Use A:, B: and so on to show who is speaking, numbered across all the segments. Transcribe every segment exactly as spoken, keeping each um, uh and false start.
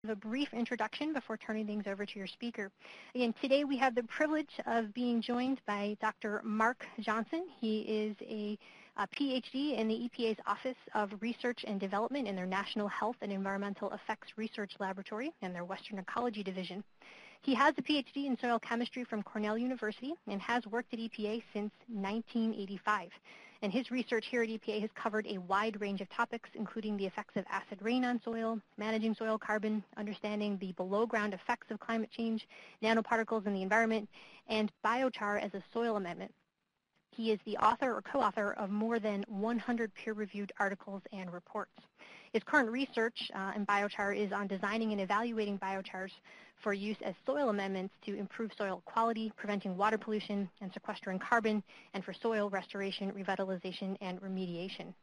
A: A brief introduction before turning things over to your speaker. Again, today we have the privilege of being joined by Doctor Mark Johnson. He is a, a P H D in the E P A's Office of Research and Development in their National Health and Environmental Effects Research Laboratory and their Western Ecology Division. He has a P H D in soil chemistry from Cornell University and has worked at E P A since nineteen eighty-five. And his research here at E P A has covered a wide range of topics, including the effects of acid rain on soil, managing soil carbon, understanding the below-ground effects of climate change, nanoparticles in the environment, and biochar as a soil amendment. He is the author or co-author of more than one hundred peer-reviewed articles and reports. His current research uh, in biochar is on designing and evaluating biochars for use as soil amendments to improve soil quality, preventing water pollution, and sequestering carbon, and for soil restoration, revitalization, and remediation.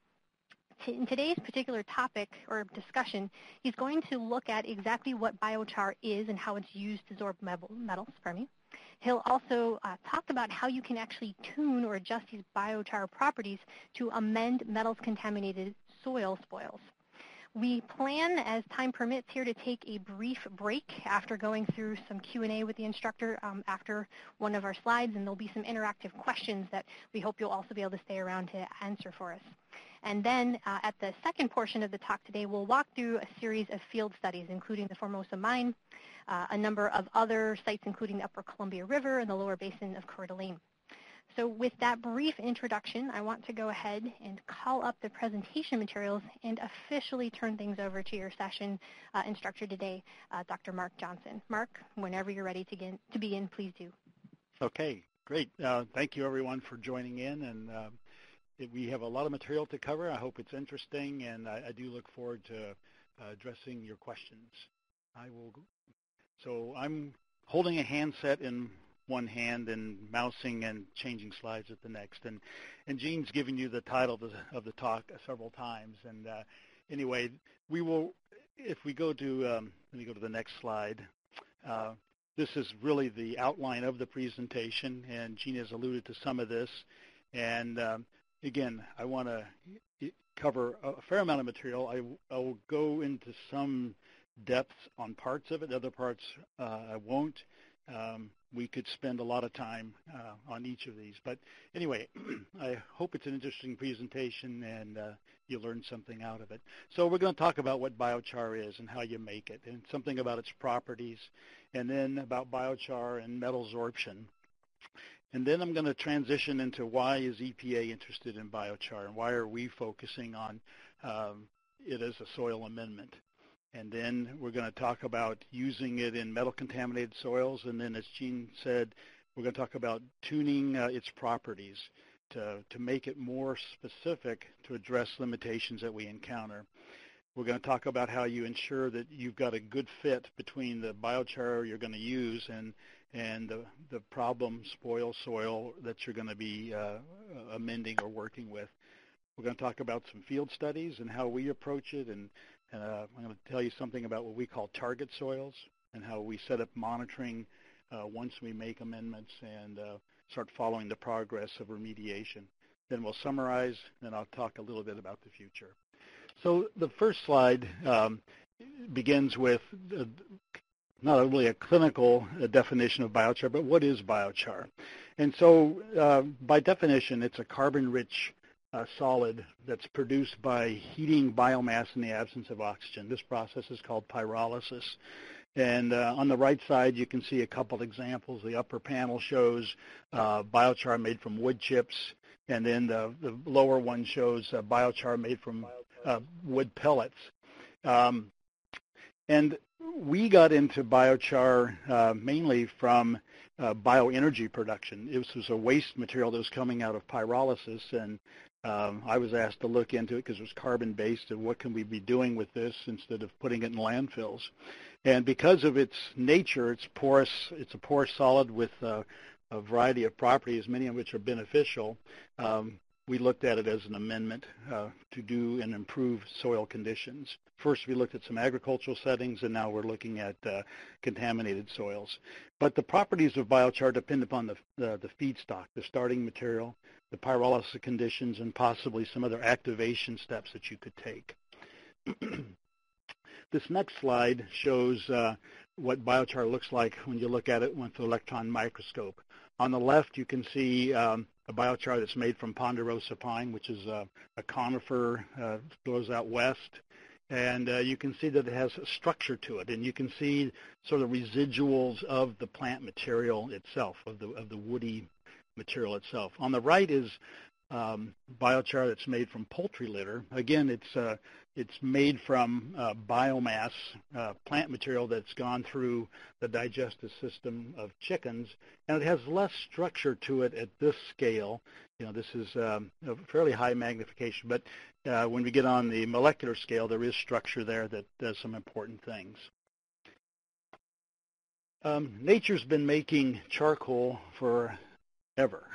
A: In today's particular topic or discussion, he's going to look at exactly what biochar is and how it's used to absorb metals. Pardon me. He'll also uh, talk about how you can actually tune or adjust these biochar properties to amend metals-contaminated soil spoils. We plan, as time permits here, to take a brief break after going through some Q and A with the instructor um, after one of our slides, and there'll be some interactive questions that we hope you'll also be able to stay around to answer for us. And then uh, at the second portion of the talk today, we'll walk through a series of field studies, including the Formosa Mine, uh, a number of other sites, including the Upper Columbia River and the lower basin of Coeur d'Alene. So with that brief introduction, I want to go ahead and call up the presentation materials and officially turn things over to your session uh, instructor today, uh, Doctor Mark Johnson. Mark, whenever you're ready to, get, to begin, please do.
B: Okay, great. Uh, thank you, everyone, for joining in. And uh, it, we have a lot of material to cover. I hope it's interesting, and I, I do look forward to uh, addressing your questions. I will. So I'm holding a handset in one hand and mousing and changing slides at the next. And, and Jean's given you the title of the, of the talk several times. And uh, anyway, we will, if we go to, um, let me go to the next slide. Uh, this is really the outline of the presentation, and Jean has alluded to some of this. And um, again, I want to cover a fair amount of material. I, I will go into some depth on parts of it. Other parts uh, I won't. Um, we could spend a lot of time uh, on each of these. But anyway, I hope it's an interesting presentation and uh, you learn something out of it. So we're going to talk about what biochar is and how you make it, and something about its properties, and then about biochar and metal absorption. And then I'm going to transition into why is E P A interested in biochar and why are we focusing on um, it as a soil amendment. And then we're going to talk about using it in metal-contaminated soils. And then, as Jean said, we're going to talk about tuning uh, its properties to, to make it more specific to address limitations that we encounter. We're going to talk about how you ensure that you've got a good fit between the biochar you're going to use and, and the, the problem spoil soil that you're going to be uh, amending or working with. We're going to talk about some field studies and how we approach it, and Uh, I'm going to tell you something about what we call target soils and how we set up monitoring uh, once we make amendments and uh, start following the progress of remediation. Then we'll summarize, then I'll talk a little bit about the future. So the first slide um, begins with uh, not really a clinical uh, definition of biochar, but what is biochar? And so uh, by definition, it's a carbon-rich Uh, solid that's produced by heating biomass in the absence of oxygen. This process is called pyrolysis. And uh, on the right side, you can see a couple examples. The upper panel shows uh, biochar made from wood chips, and then the, the lower one shows uh, biochar made from uh, wood pellets. Um, and we got into biochar uh, mainly from uh, bioenergy production. This was a waste material that was coming out of pyrolysis, and Um, I was asked to look into it because it was carbon-based, and what can we be doing with this instead of putting it in landfills. And because of its nature, it's porous. It's a porous solid with uh, a variety of properties, many of which are beneficial. Um, we looked at it as an amendment uh, to do and improve soil conditions. First, we looked at some agricultural settings, and now we're looking at uh, contaminated soils. But the properties of biochar depend upon the, the, the feedstock, the starting material, the pyrolysis conditions, and possibly some other activation steps that you could take. This next slide shows uh, what biochar looks like when you look at it with the electron microscope. On the left, you can see um, a biochar that's made from ponderosa pine, which is a, a conifer, uh, goes out west. And uh, you can see that it has a structure to it, and you can see sort of residuals of the plant material itself, of the, of the woody material itself. On the right is um, biochar that's made from poultry litter. Again, it's uh, it's made from uh, biomass, uh, plant material that's gone through the digestive system of chickens, and it has less structure to it at this scale. You know, this is um, a fairly high magnification, but uh, when we get on the molecular scale, there is structure there that does some important things. Um, nature's been making charcoal forever,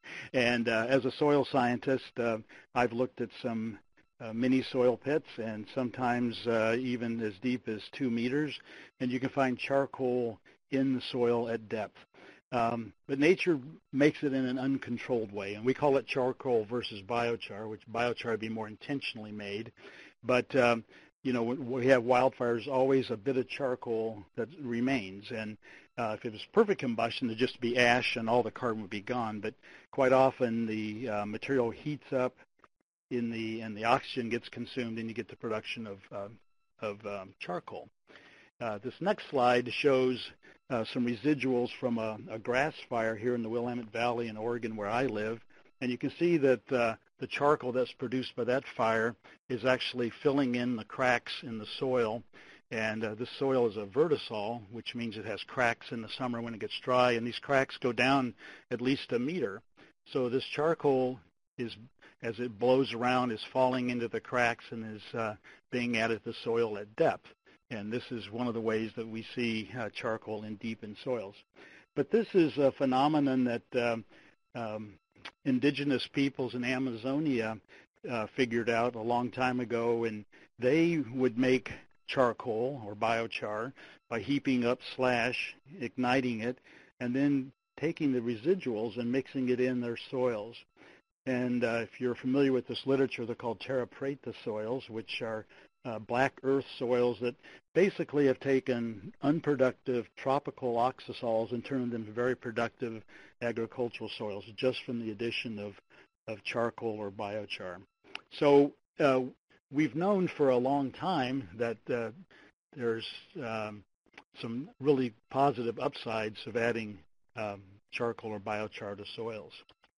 B: and uh, as a soil scientist, uh, I've looked at some uh, mini soil pits, and sometimes uh, even as deep as two meters, and you can find charcoal in the soil at depth. Um, but nature makes it in an uncontrolled way, and we call it charcoal versus biochar, which biochar would be more intentionally made. But, um, you know, when we have wildfires, always a bit of charcoal that remains. And uh, if it was perfect combustion, it'd just be ash and all the carbon would be gone. But quite often the uh, material heats up in the, and the oxygen gets consumed, and you get the production of, uh, of um, charcoal. Uh, this next slide shows uh, some residuals from a, a grass fire here in the Willamette Valley in Oregon where I live. And you can see that uh, the charcoal that's produced by that fire is actually filling in the cracks in the soil. And uh, this soil is a vertisol, which means it has cracks in the summer when it gets dry. And these cracks go down at least a meter. So this charcoal is, as it blows around, is falling into the cracks and is uh, being added to the soil at depth. And this is one of the ways that we see uh, charcoal in deep in soils. But this is a phenomenon that um, um, indigenous peoples in Amazonia uh, figured out a long time ago, and they would make charcoal or biochar by heaping up slash, igniting it, and then taking the residuals and mixing it in their soils. And uh, if you're familiar with this literature, they're called terra preta soils, which are Uh, black earth soils that basically have taken unproductive tropical oxasols and turned them into very productive agricultural soils just from the addition of, of charcoal or biochar. So uh, we've known for a long time that uh, there's um, some really positive upsides of adding um, charcoal or biochar to soils.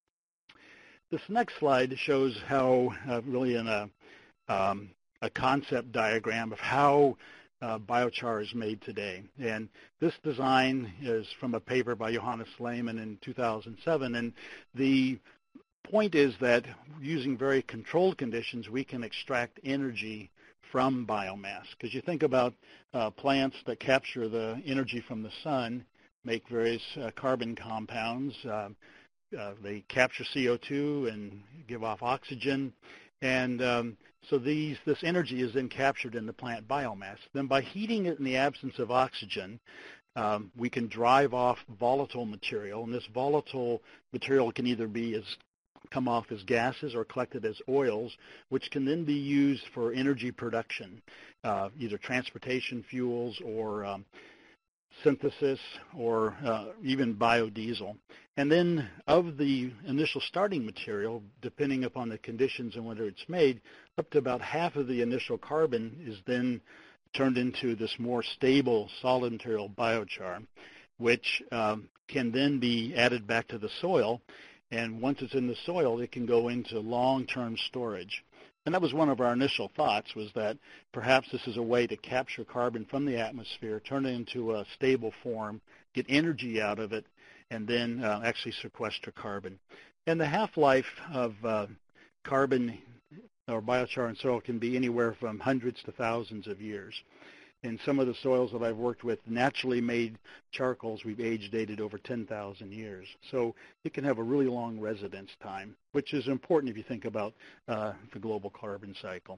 B: This next slide shows how uh, really in a um, a concept diagram of how uh, biochar is made today. And this design is from a paper by Johannes Lehmann in two thousand seven. And the point is that using very controlled conditions, we can extract energy from biomass. Because you think about uh, plants that capture the energy from the sun, make various uh, carbon compounds. Uh, uh, they capture C O two and give off oxygen. And um, so these, this energy is then captured in the plant biomass. Then by heating it in the absence of oxygen, um, we can drive off volatile material. And this volatile material can either be as come off as gases or collected as oils, which can then be used for energy production, uh, either transportation fuels or um, synthesis or uh, even biodiesel. And then of the initial starting material, depending upon the conditions and whether it's made, up to about half of the initial carbon is then turned into this more stable solid material biochar, which um, can then be added back to the soil. And once it's in the soil, it can go into long-term storage. And that was one of our initial thoughts, was that perhaps this is a way to capture carbon from the atmosphere, turn it into a stable form, get energy out of it, and then uh, actually sequester carbon. And the half-life of uh, carbon or biochar in soil can be anywhere from hundreds to thousands of years. In some of the soils that I've worked with, naturally made charcoals, we've age dated over ten thousand years. So it can have a really long residence time, which is important if you think about uh, the global carbon cycle.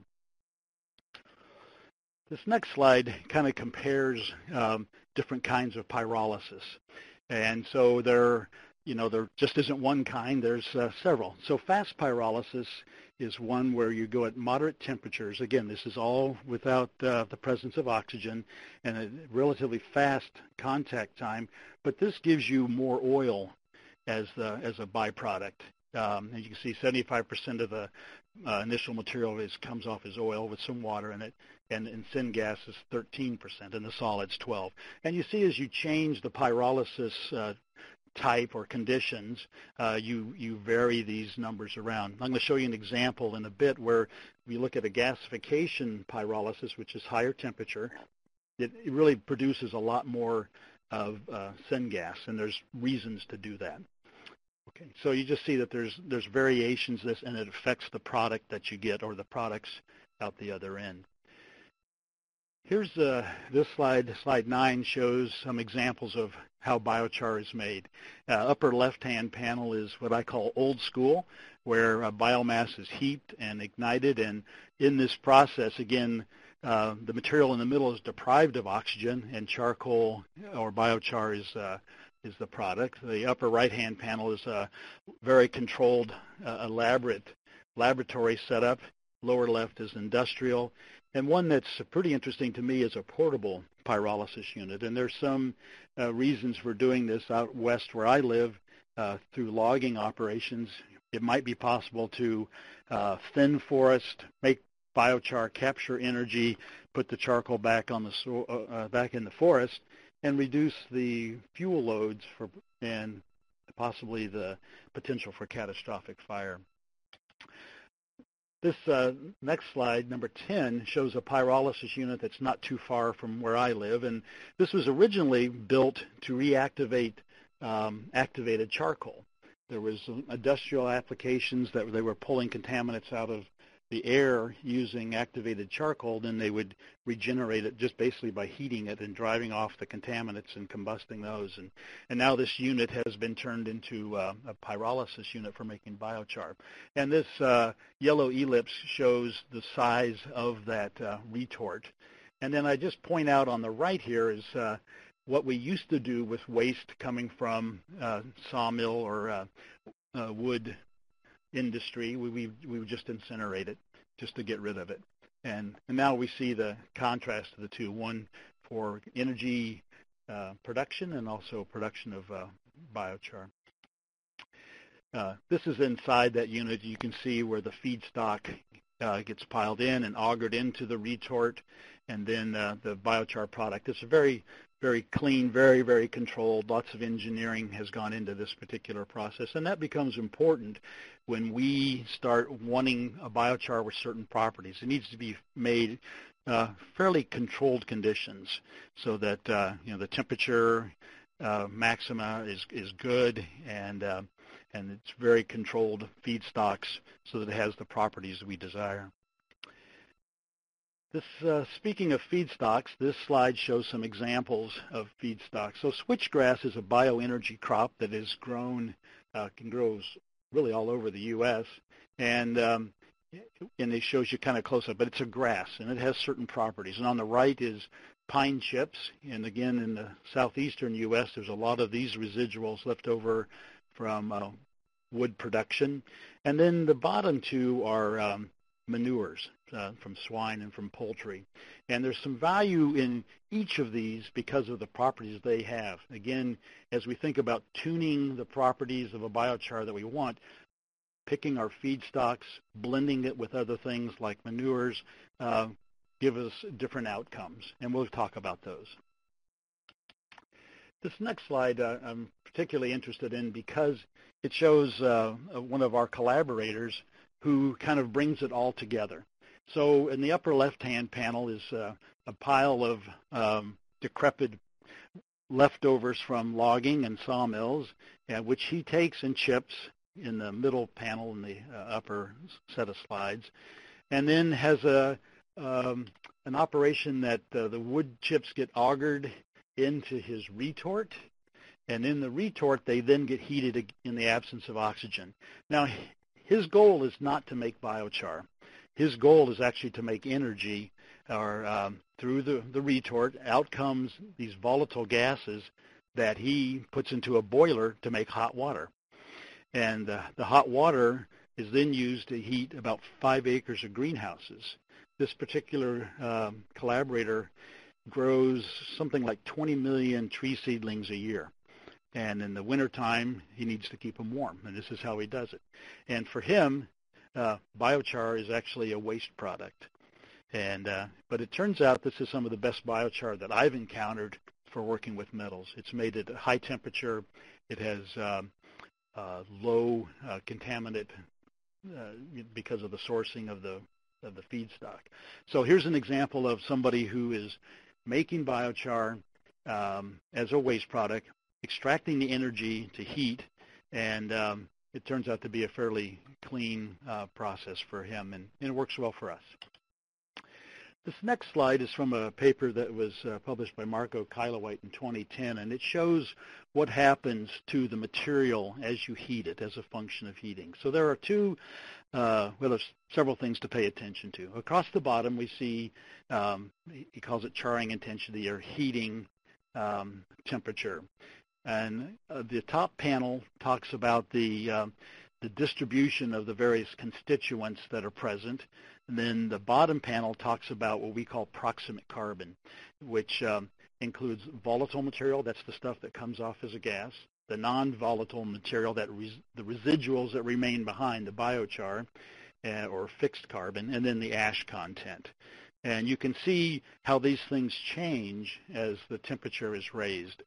B: This next slide kind of compares um, different kinds of pyrolysis. And so there you know, there just isn't one kind. There's uh, several. So fast pyrolysis is one where you go at moderate temperatures. Again, this is all without uh, the presence of oxygen and a relatively fast contact time, but this gives you more oil as the, as a byproduct. Um, and you can see seventy-five percent of the uh, initial material is comes off as oil with some water in it, and in syngas is thirteen percent, and the solids twelve. And you see as you change the pyrolysis uh, type or conditions, uh, you, you vary these numbers around. I'm going to show you an example in a bit where we look at a gasification pyrolysis, which is higher temperature. It, it really produces a lot more of uh, syngas, and there's reasons to do that. Okay, so you just see that there's there's variations this, and it affects the product that you get or the products out the other end. Here's uh, this slide. Slide nine shows some examples of how biochar is made. Uh, upper left-hand panel is what I call old school, where uh, biomass is heaped and ignited, and in this process, again, uh, the material in the middle is deprived of oxygen, and charcoal or biochar is uh, is the product. The upper right-hand panel is a very controlled, uh, elaborate laboratory setup. Lower left is industrial. And one that's pretty interesting to me is a portable pyrolysis unit. And there's some uh, reasons for doing this out west where I live uh, through logging operations. It might be possible to uh, thin forest, make biochar, capture energy, put the charcoal back on the so uh, back in the forest, and reduce the fuel loads for and possibly the potential for catastrophic fire. This uh, next slide, number ten, shows a pyrolysis unit that's not too far from where I live, and this was originally built to reactivate um, activated charcoal. There was some industrial applications that they were pulling contaminants out of the air using activated charcoal, then they would regenerate it just basically by heating it and driving off the contaminants and combusting those. And, and now this unit has been turned into uh, a pyrolysis unit for making biochar. And this uh, yellow ellipse shows the size of that uh, retort. And then I just point out on the right here is uh, what we used to do with waste coming from uh, sawmill or uh, uh, wood industry. We, we, we would just incinerate it just to get rid of it. And, and now we see the contrast of the two, one for energy uh, production and also production of uh, biochar. Uh, this is inside that unit. You can see where the feedstock uh, gets piled in and augered into the retort, and then uh, the biochar product. It's a very very clean, very, very controlled. Lots of engineering has gone into this particular process, and that becomes important when we start wanting a biochar with certain properties. It needs to be made uh, fairly controlled conditions so that uh, you know the temperature uh, maxima is is good, and uh, and it's very controlled feedstocks so that it has the properties we desire. This, uh, speaking of feedstocks, this slide shows some examples of feedstocks. So switchgrass is a bioenergy crop that is grown, uh, can grow really all over the U S, and um, and it shows you kind of close up, but it's a grass, and it has certain properties. And on the right is pine chips, and again, in the southeastern U S, there's a lot of these residuals left over from uh, wood production. And then the bottom two are um, manures uh, from swine and from poultry. And there's some value in each of these because of the properties they have. Again, as we think about tuning the properties of a biochar that we want, picking our feedstocks, blending it with other things like manures, uh, give us different outcomes. And we'll talk about those. This next slide uh, I'm particularly interested in because it shows uh, one of our collaborators who kind of brings it all together. So in the upper left-hand panel is uh, a pile of um, decrepit leftovers from logging and sawmills, uh, which he takes and chips in the middle panel in the uh, upper set of slides, and then has a um, an operation that uh, the wood chips get augered into his retort, and in the retort they then get heated in the absence of oxygen. Now, his goal is not to make biochar. His goal is actually to make energy, or um, through the, the retort, out comes these volatile gases that he puts into a boiler to make hot water. And uh, the hot water is then used to heat about five acres of greenhouses. This particular um, collaborator grows something like twenty million tree seedlings a year. And in the wintertime, he needs to keep them warm, and this is how he does it. And for him, uh, biochar is actually a waste product. And uh, but it turns out this is some of the best biochar that I've encountered for working with metals. It's made at a high temperature. It has um, uh, low uh, contaminant uh, because of the sourcing of the of the feedstock. So here's an example of somebody who is making biochar um, as a waste product, extracting the energy to heat, and um, it turns out to be a fairly clean uh, process for him, and, and it works well for us. This next slide is from a paper that was uh, published by Marco Kylowite in twenty ten, and it shows what happens to the material as you heat it as a function of heating. So there are two, uh, well, there's several things to pay attention to. Across the bottom, we see, um, he calls it charring intensity or heating um, temperature. And uh, the top panel talks about the, uh, the distribution of the various constituents that are present. And then the bottom panel talks about what we call proximate carbon, which um, includes volatile material, that's the stuff that comes off as a gas, the non-volatile material, that res the residuals that remain behind, the biochar, uh, or fixed carbon, and then the ash content. And you can see how these things change as the temperature is raised.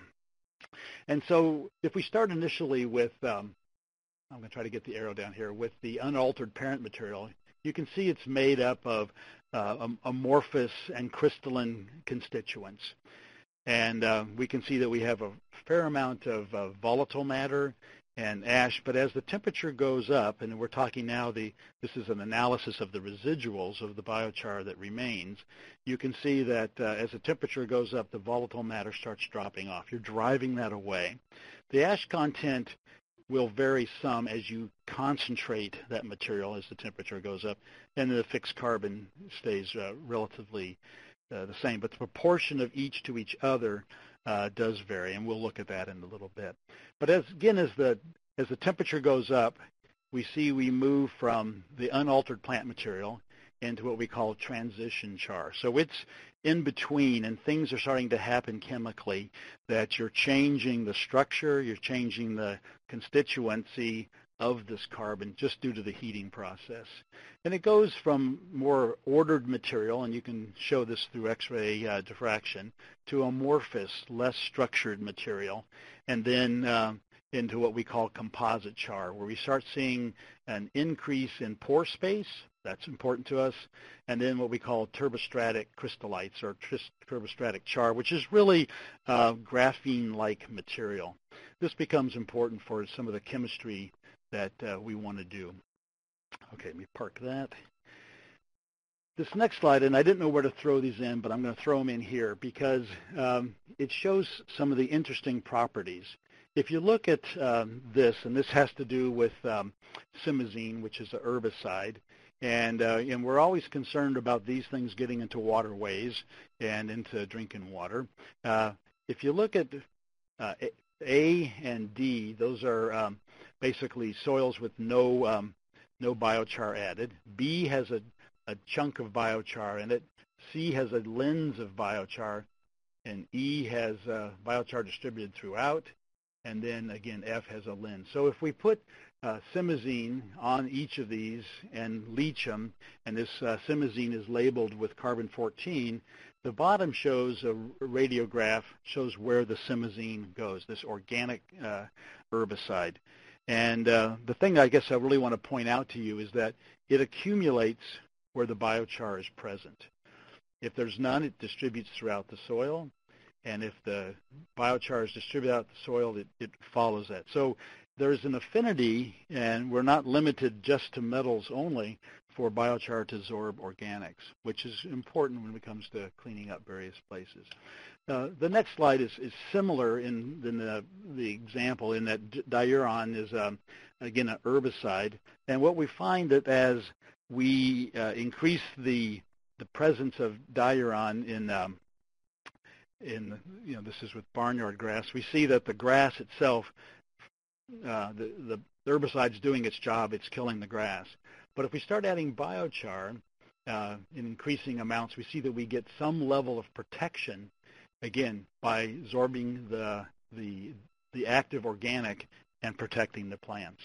B: And so if we start initially with, um, I'm going to try to get the arrow down here, with the unaltered parent material, you can see it's made up of uh, amorphous and crystalline constituents. And uh, we can see that we have a fair amount of uh, volatile matter and ash, but as the temperature goes up, and we're talking now, the this is an analysis of the residuals of the biochar that remains, you can see that uh, as the temperature goes up, the volatile matter starts dropping off. You're driving that away. The ash content will vary some as you concentrate that material as the temperature goes up, and the fixed carbon stays uh, relatively uh, the same. But the proportion of each to each other uh, does vary, and we'll look at that in a little bit. But as again, as the as the temperature goes up, we see we move from the unaltered plant material into what we call transition char. So it's in between, and things are starting to happen chemically that you're changing the structure, you're changing the constituency of this carbon just due to the heating process. And it goes from more ordered material, and you can show this through X-ray uh, diffraction, to amorphous, less structured material, and then uh, into what we call composite char, where we start seeing an increase in pore space. That's important to us. And then what we call turbostratic crystallites, or turbostratic char, which is really uh, graphene-like material. This becomes important for some of the chemistry that uh, we want to do. Okay, let me park that. This next slide, and I didn't know where to throw these in, but I'm going to throw them in here because um, it shows some of the interesting properties. If you look at um, this, and this has to do with um, simazine, which is a herbicide, and, uh, and we're always concerned about these things getting into waterways and into drinking water. Uh, if you look at uh, A and D, those are um, basically soils with no, um, no biochar added. B has a, a chunk of biochar in it. C has a lens of biochar, and E has uh, biochar distributed throughout. And then, again, F has a lens. So if we put uh, simazine on each of these and leach them, and this uh, simazine is labeled with carbon fourteen, the bottom shows a radiograph, shows where the simazine goes, this organic uh, herbicide. And uh, the thing I guess I really want to point out to you is that it accumulates where the biochar is present. If there's none, it distributes throughout the soil. And if the biochar is distributed out the soil, it, it follows that. So there's an affinity, and we're not limited just to metals only, for biochar to absorb organics, which is important when it comes to cleaning up various places. Uh, the next slide is, is similar in, in the, the example in that diuron is, um, again, an herbicide. And what we find that as we uh, increase the, the presence of diuron in um, in, you know, this is with barnyard grass, we see that the grass itself, uh, the, the herbicide's doing its job, it's killing the grass. But if we start adding biochar uh, in increasing amounts, we see that we get some level of protection, again, by absorbing the, the, the active organic and protecting the plants.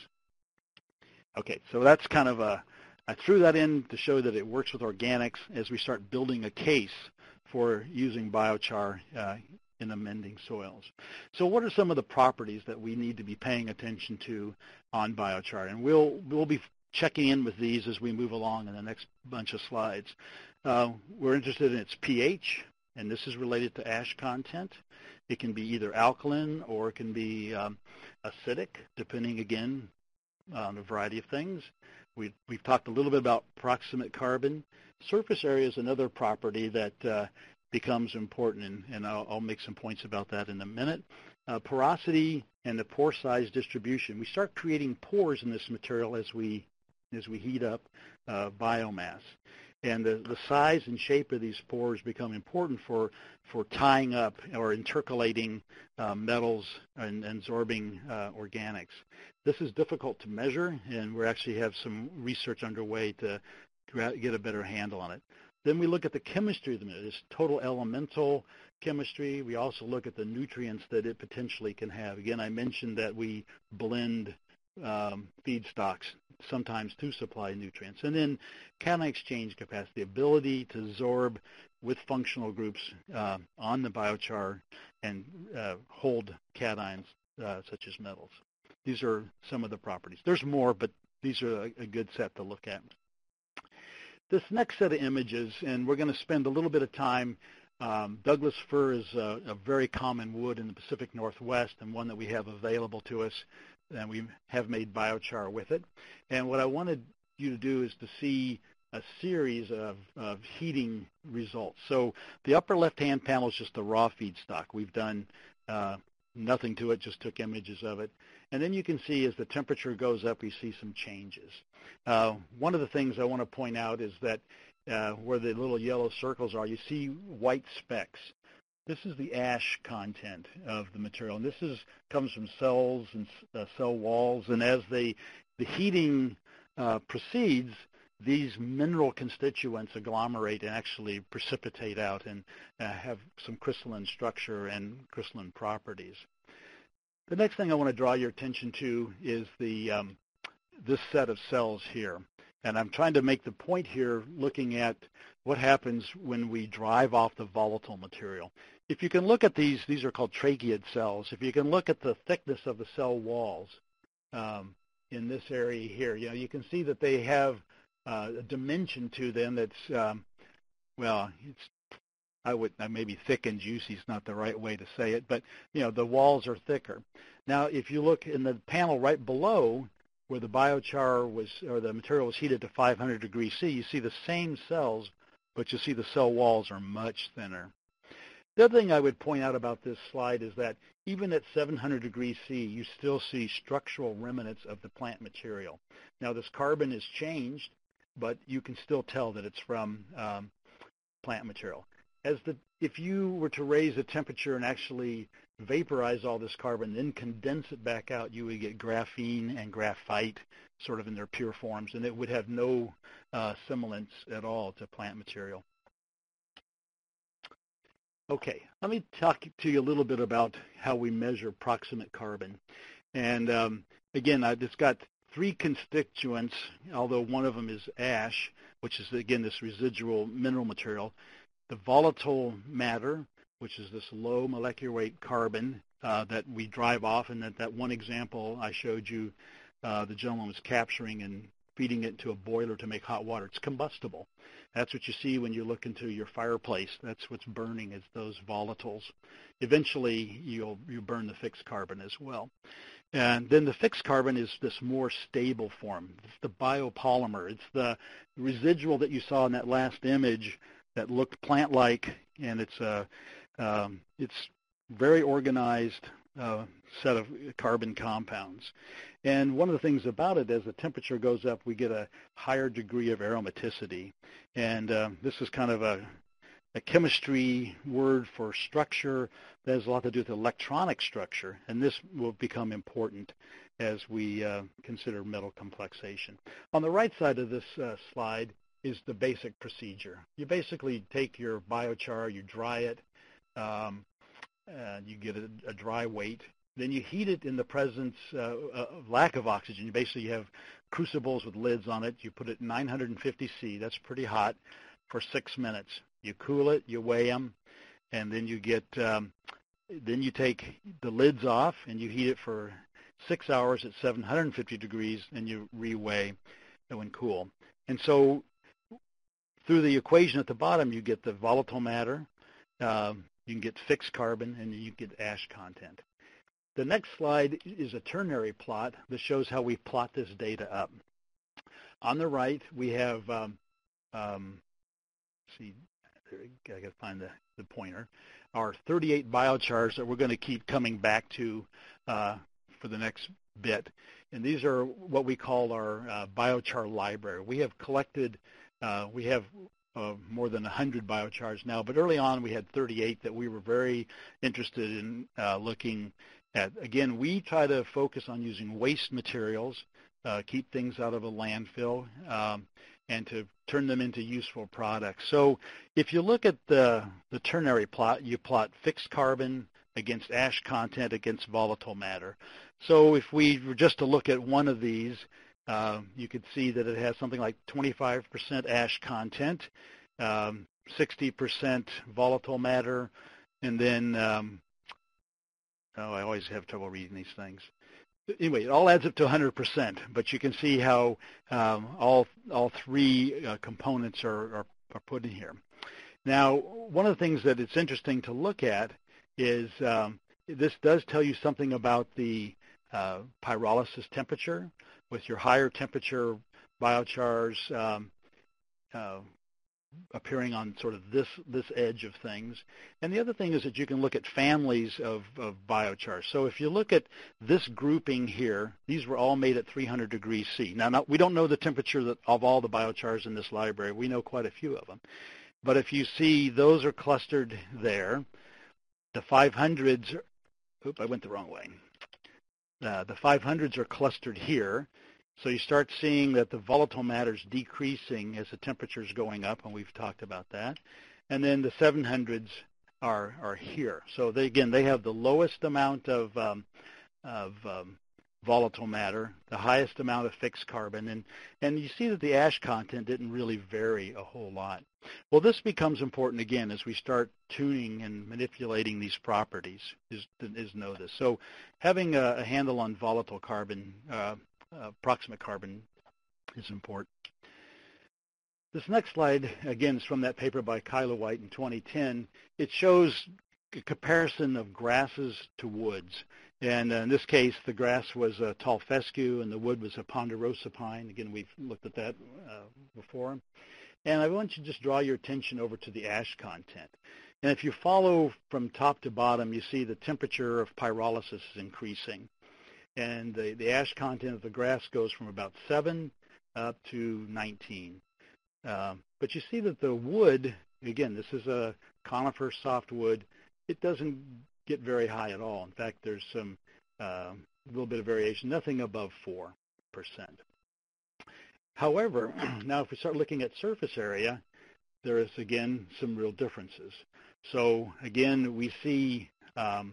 B: Okay, so that's kind of a, I threw that in to show that it works with organics as we start building a case for using biochar uh, in amending soils. So what are some of the properties that we need to be paying attention to on biochar? And we'll, we'll be checking in with these as we move along in the next bunch of slides. Uh, we're interested in its pH, and this is related to ash content. It can be either alkaline or it can be um, acidic, depending, again, on a variety of things. We've, we've talked a little bit about proximate carbon. Surface area is another property that uh, becomes important, and, and I'll, I'll make some points about that in a minute. Uh, porosity and the pore size distribution. We start creating pores in this material as we, as we heat up uh, biomass. And the, the size and shape of these pores become important for, for tying up or intercalating uh, metals and, and absorbing uh, organics. This is difficult to measure, and we actually have some research underway to get a better handle on it. Then we look at the chemistry of the material. It's total elemental chemistry. We also look at the nutrients that it potentially can have. Again, I mentioned that we blend um, feedstocks sometimes to supply nutrients. And then cation exchange capacity, ability to absorb with functional groups uh, on the biochar and uh, hold cations uh, such as metals. These are some of the properties. There's more, but these are a, a good set to look at. This next set of images, and we're going to spend a little bit of time, um, Douglas fir is a, a very common wood in the Pacific Northwest and one that we have available to us, and we have made biochar with it. And what I wanted you to do is to see a series of, of heating results. So the upper left-hand panel is just the raw feedstock. We've done uh, nothing to it, just took images of it. And then you can see as the temperature goes up, we see some changes. Uh, one of the things I want to point out is that uh, where the little yellow circles are, you see white specks. This is the ash content of the material, and this is comes from cells and uh, cell walls. And as they, the heating uh, proceeds, these mineral constituents agglomerate and actually precipitate out and uh, have some crystalline structure and crystalline properties. The next thing I want to draw your attention to is the um, this set of cells here. And I'm trying to make the point here looking at what happens when we drive off the volatile material. If you can look at these, these are called tracheid cells. If you can look at the thickness of the cell walls um, in this area here, you know, you can see that they have uh, a dimension to them that's, um, well, it's I would uh, maybe thick and juicy is not the right way to say it, but you know the walls are thicker. Now, if you look in the panel right below where the biochar was or the material was heated to five hundred degrees C, you see the same cells, but you see the cell walls are much thinner. The other thing I would point out about this slide is that even at seven hundred degrees C, you still see structural remnants of the plant material. Now, this carbon is changed, but you can still tell that it's from um, plant material. As the, if you were to raise the temperature and actually vaporize all this carbon, then condense it back out, you would get graphene and graphite sort of in their pure forms, and it would have no uh, semblance at all to plant material. Okay, let me talk to you a little bit about how we measure proximate carbon. And um, again, I've just got three constituents, although one of them is ash, which is, again, this residual mineral material. The volatile matter, which is this low molecular weight carbon uh, that we drive off, and that, that one example I showed you, uh, the gentleman was capturing and feeding it to a boiler to make hot water. It's combustible. That's what you see when you look into your fireplace. That's what's burning is those volatiles. Eventually, you'll you burn the fixed carbon as well. And then the fixed carbon is this more stable form. It's the biopolymer. It's the residual that you saw in that last image that looked plant-like, and it's a um, it's very organized uh, set of carbon compounds. And one of the things about it, as the temperature goes up, we get a higher degree of aromaticity. And uh, this is kind of a a chemistry word for structure that has a lot to do with electronic structure, and this will become important as we uh, consider metal complexation. On the right side of this uh, slide is the basic procedure. You basically take your biochar, you dry it, um, and you get a, a dry weight. Then you heat it in the presence uh, of lack of oxygen. You basically have crucibles with lids on it. You put it nine hundred fifty C, that's pretty hot, for six minutes. You cool it, you weigh them, and then you get, um, then you take the lids off and you heat it for six hours at seven hundred fifty degrees, and you re-weigh when cool. And so through the equation at the bottom, you get the volatile matter, um, you can get fixed carbon, and you get ash content. The next slide is a ternary plot that shows how we plot this data up. On the right, we have, um, um, see, I got to find the, the pointer, our thirty-eight biochars that we're going to keep coming back to uh, for the next bit. And these are what we call our uh, biochar library. We have collected, uh, we have uh, more than one hundred biochars now, but early on we had thirty-eight that we were very interested in uh, looking at. Again, we try to focus on using waste materials, uh, keep things out of a landfill, um, and to turn them into useful products. So if you look at the, the ternary plot, you plot fixed carbon against ash content against volatile matter. So if we were just to look at one of these, uh, you could see that it has something like twenty-five percent ash content, um, sixty percent volatile matter, and then, um, oh, I always have trouble reading these things. Anyway, it all adds up to one hundred percent, but you can see how um, all all three uh, components are, are, are put in here. Now, one of the things that it's interesting to look at is um, this does tell you something about the uh, pyrolysis temperature. With your higher temperature biochars um, uh, appearing on sort of this this edge of things. And the other thing is that you can look at families of, of biochars. So if you look at this grouping here, these were all made at three hundred degrees C. Now, not, we don't know the temperature that, of all the biochars in this library. We know quite a few of them. But if you see those are clustered there, the five hundreds, oops, I went the wrong way. Uh, the five hundreds are clustered here. So you start seeing that the volatile matter is decreasing as the temperature is going up, and we've talked about that. And then the seven hundreds are are here. So they, again, they have the lowest amount of um, of um, volatile matter, the highest amount of fixed carbon, and and you see that the ash content didn't really vary a whole lot. Well, this becomes important again as we start tuning and manipulating these properties. Is is know this. So having a, a handle on volatile carbon. Uh, Uh, proximate carbon is important. This next slide, again, is from that paper by Kyla White in twenty ten. It shows a comparison of grasses to woods. And uh, in this case, the grass was a tall fescue and the wood was a ponderosa pine. Again, we've looked at that uh, before. And I want you to just draw your attention over to the ash content. And if you follow from top to bottom, you see the temperature of pyrolysis is increasing. And the, the ash content of the grass goes from about seven up to nineteen. Um, but you see that the wood, again, this is a conifer softwood, it doesn't get very high at all. In fact, there's some uh, a little bit of variation, nothing above four percent. However, now if we start looking at surface area, there is, again, some real differences. So, again, we see, um,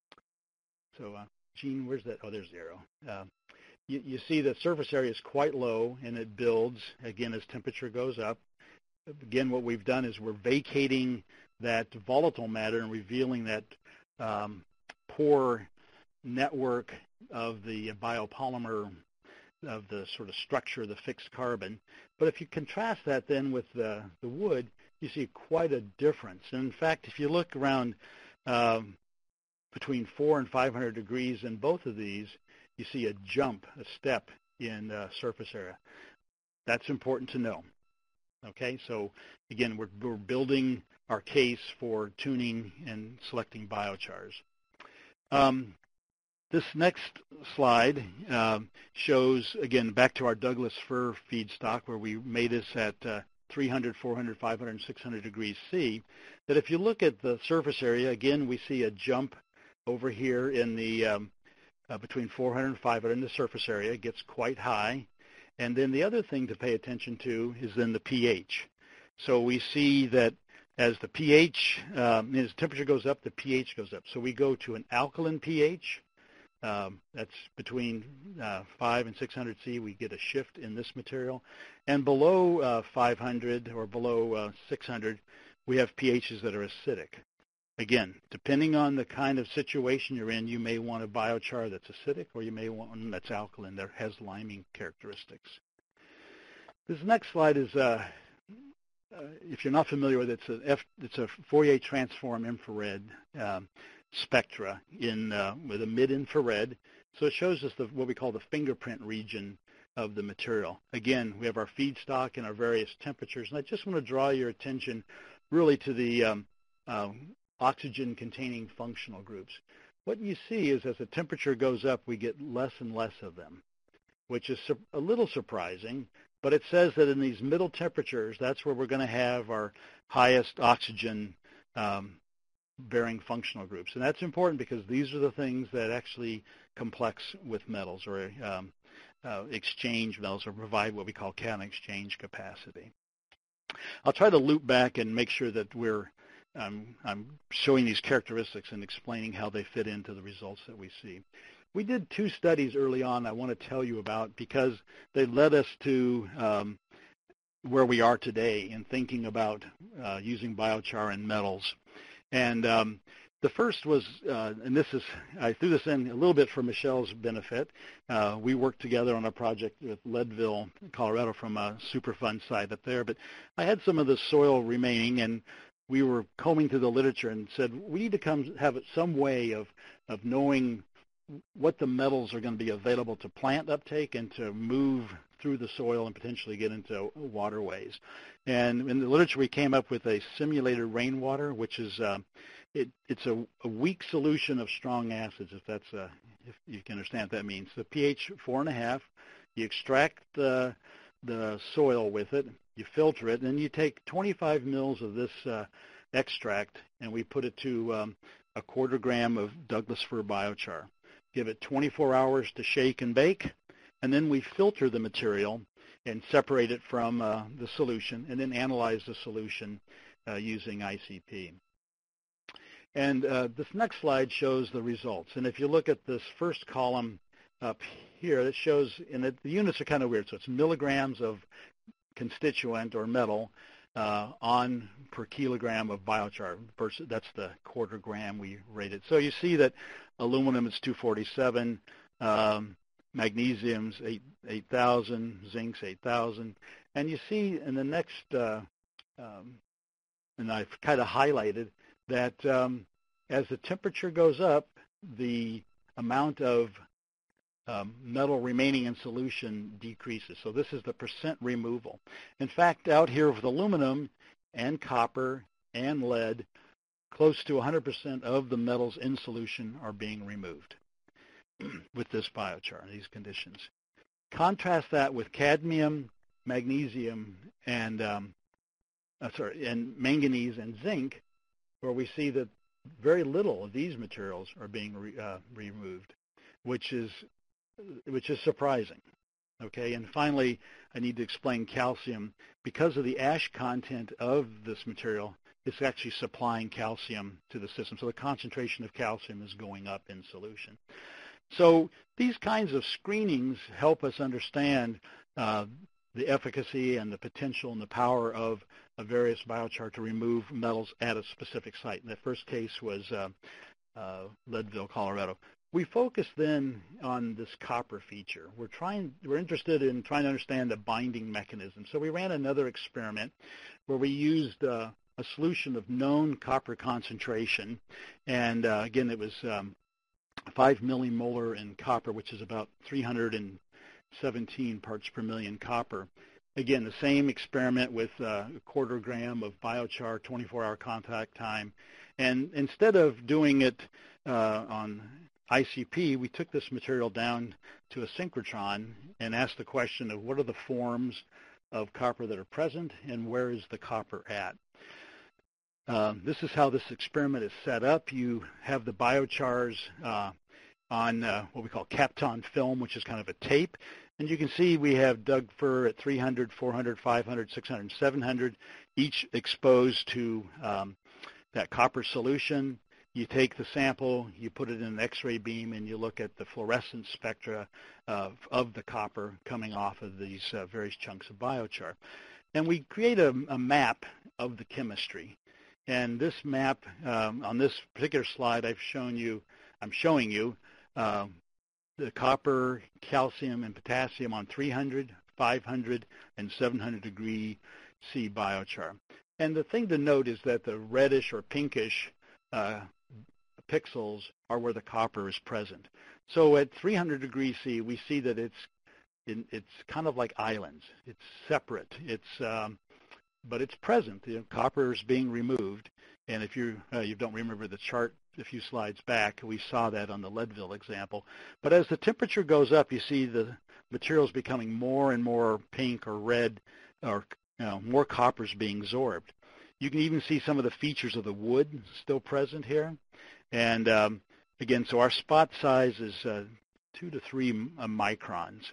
B: so, uh, Gene, where's that? Oh, there's the arrow. Uh, you, you see the surface area is quite low, and it builds, again, as temperature goes up. Again, what we've done is we're vacating that volatile matter and revealing that um, pore network of the biopolymer, of the sort of structure of the fixed carbon. But if you contrast that then with the, the wood, you see quite a difference. And in fact, if you look around um, between four and five hundred degrees in both of these, you see a jump, a step in uh, surface area. That's important to know. Okay, so again, we're, we're building our case for tuning and selecting biochars. Um, this next slide um, shows, again, back to our Douglas fir feedstock where we made this at uh, three hundred, four hundred, five hundred, six hundred degrees C, that if you look at the surface area, again, we see a jump over here in the um, uh, between four hundred and five hundred in the surface area. It gets quite high. And then the other thing to pay attention to is then the pH. So we see that as the pH, um, as temperature goes up, the pH goes up. So we go to an alkaline pH. Um, that's between uh, five and six hundred C. We get a shift in this material. And below uh, five hundred or below uh, six hundred, we have pHs that are acidic. Again, depending on the kind of situation you're in, you may want a biochar that's acidic, or you may want one that's alkaline that has liming characteristics. This next slide is, uh, uh, if you're not familiar with it, it's, a F, it's a Fourier transform infrared um, spectra in uh, with a mid-infrared. So it shows us the, what we call the fingerprint region of the material. Again, we have our feedstock and our various temperatures, and I just want to draw your attention really to the um, uh, oxygen-containing functional groups. What you see is as the temperature goes up, we get less and less of them, which is a little surprising, but it says that in these middle temperatures, that's where we're going to have our highest oxygen um, bearing functional groups. And that's important because these are the things that actually complex with metals or um, uh, exchange metals or provide what we call cation exchange capacity. I'll try to loop back and make sure that we're um, I'm showing these characteristics and explaining how they fit into the results that we see. We did two studies early on I want to tell you about because they led us to um, where we are today in thinking about uh, using biochar in metals. And um, the first was, uh, and this is, I threw this in a little bit for Michelle's benefit. Uh, we worked together on a project with Leadville, Colorado, from a Superfund site up there. But I had some of the soil remaining, and we were combing through the literature and said, we need to come have some way of, of knowing what the metals are going to be available to plant uptake and to move through the soil and potentially get into waterways. And in the literature, we came up with a simulated rainwater, which is uh, it, it's a, a weak solution of strong acids, if that's a, if you can understand what that means. The pH four and a half. You extract the the soil with it, you filter it, and then you take twenty-five mils of this uh, extract, and we put it to um, a quarter gram of Douglas fir biochar. Give it twenty-four hours to shake and bake, and then we filter the material and separate it from uh, the solution, and then analyze the solution uh, using I C P. And uh, this next slide shows the results. And if you look at this first column up here, it shows, and it, the units are kind of weird, so it's milligrams of constituent or metal uh, on per kilogram of biochar. Versus, that's the quarter gram we rated. So you see that aluminum is two forty-seven, um, magnesium's eight thousand, zinc's eight thousand, and you see in the next, uh, um, and I've kind of highlighted that um, as the temperature goes up, the amount of um, metal remaining in solution decreases. So this is the percent removal. In fact, out here with aluminum and copper and lead, close to one hundred percent of the metals in solution are being removed with this biochar in these conditions. Contrast that with cadmium, magnesium, and um, uh, sorry, and manganese and zinc, where we see that very little of these materials are being re, uh, removed, which is which is surprising. Okay, and finally, I need to explain calcium. Because of the ash content of this material, it's actually supplying calcium to the system. So the concentration of calcium is going up in solution. So these kinds of screenings help us understand uh, the efficacy and the potential and the power of a various biochar to remove metals at a specific site. And the first case was uh, uh, Leadville, Colorado. We focus then on this copper feature. We're trying, we're interested in trying to understand the binding mechanism. So we ran another experiment where we used uh, a solution of known copper concentration, and uh, again, it was um, five millimolar in copper, which is about three hundred seventeen parts per million copper. Again, the same experiment with uh, a quarter gram of biochar, twenty-four hour contact time, and instead of doing it uh, on I C P, we took this material down to a synchrotron and asked the question of what are the forms of copper that are present and where is the copper at. Um, this is how this experiment is set up. You have the biochars uh, on uh, what we call Kapton film, which is kind of a tape. And you can see we have Doug fir at three hundred, four hundred, five hundred, six hundred, seven hundred, each exposed to um, that copper solution. You take the sample, you put it in an X-ray beam, and you look at the fluorescence spectra of, of the copper coming off of these uh, various chunks of biochar. And we create a, a map of the chemistry. And this map, um, on this particular slide, I've shown you, I'm showing you uh, the copper, calcium, and potassium on three hundred, five hundred, and seven hundred degree C biochar. And the thing to note is that the reddish or pinkish uh, pixels are where the copper is present. So at three hundred degrees C, we see that it's in, it's kind of like islands. It's separate. It's um, but it's present. You know, copper is being removed. And if you uh, you don't remember the chart a few slides back, we saw that on the Leadville example. But as the temperature goes up, you see the materials becoming more and more pink or red, or you know, more copper is being absorbed. You can even see some of the features of the wood still present here. And um, again, so our spot size is uh, two to three uh, microns.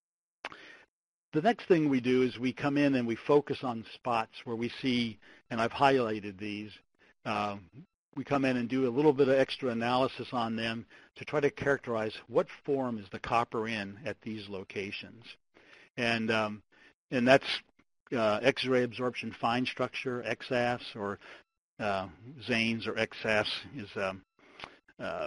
B: The next thing we do is we come in and we focus on spots where we see, and I've highlighted these, uh, we come in and do a little bit of extra analysis on them to try to characterize what form is the copper in at these locations. And, um, and that's uh, X-ray absorption fine structure, X A S, or uh, Zanes, or X A S is um, uh,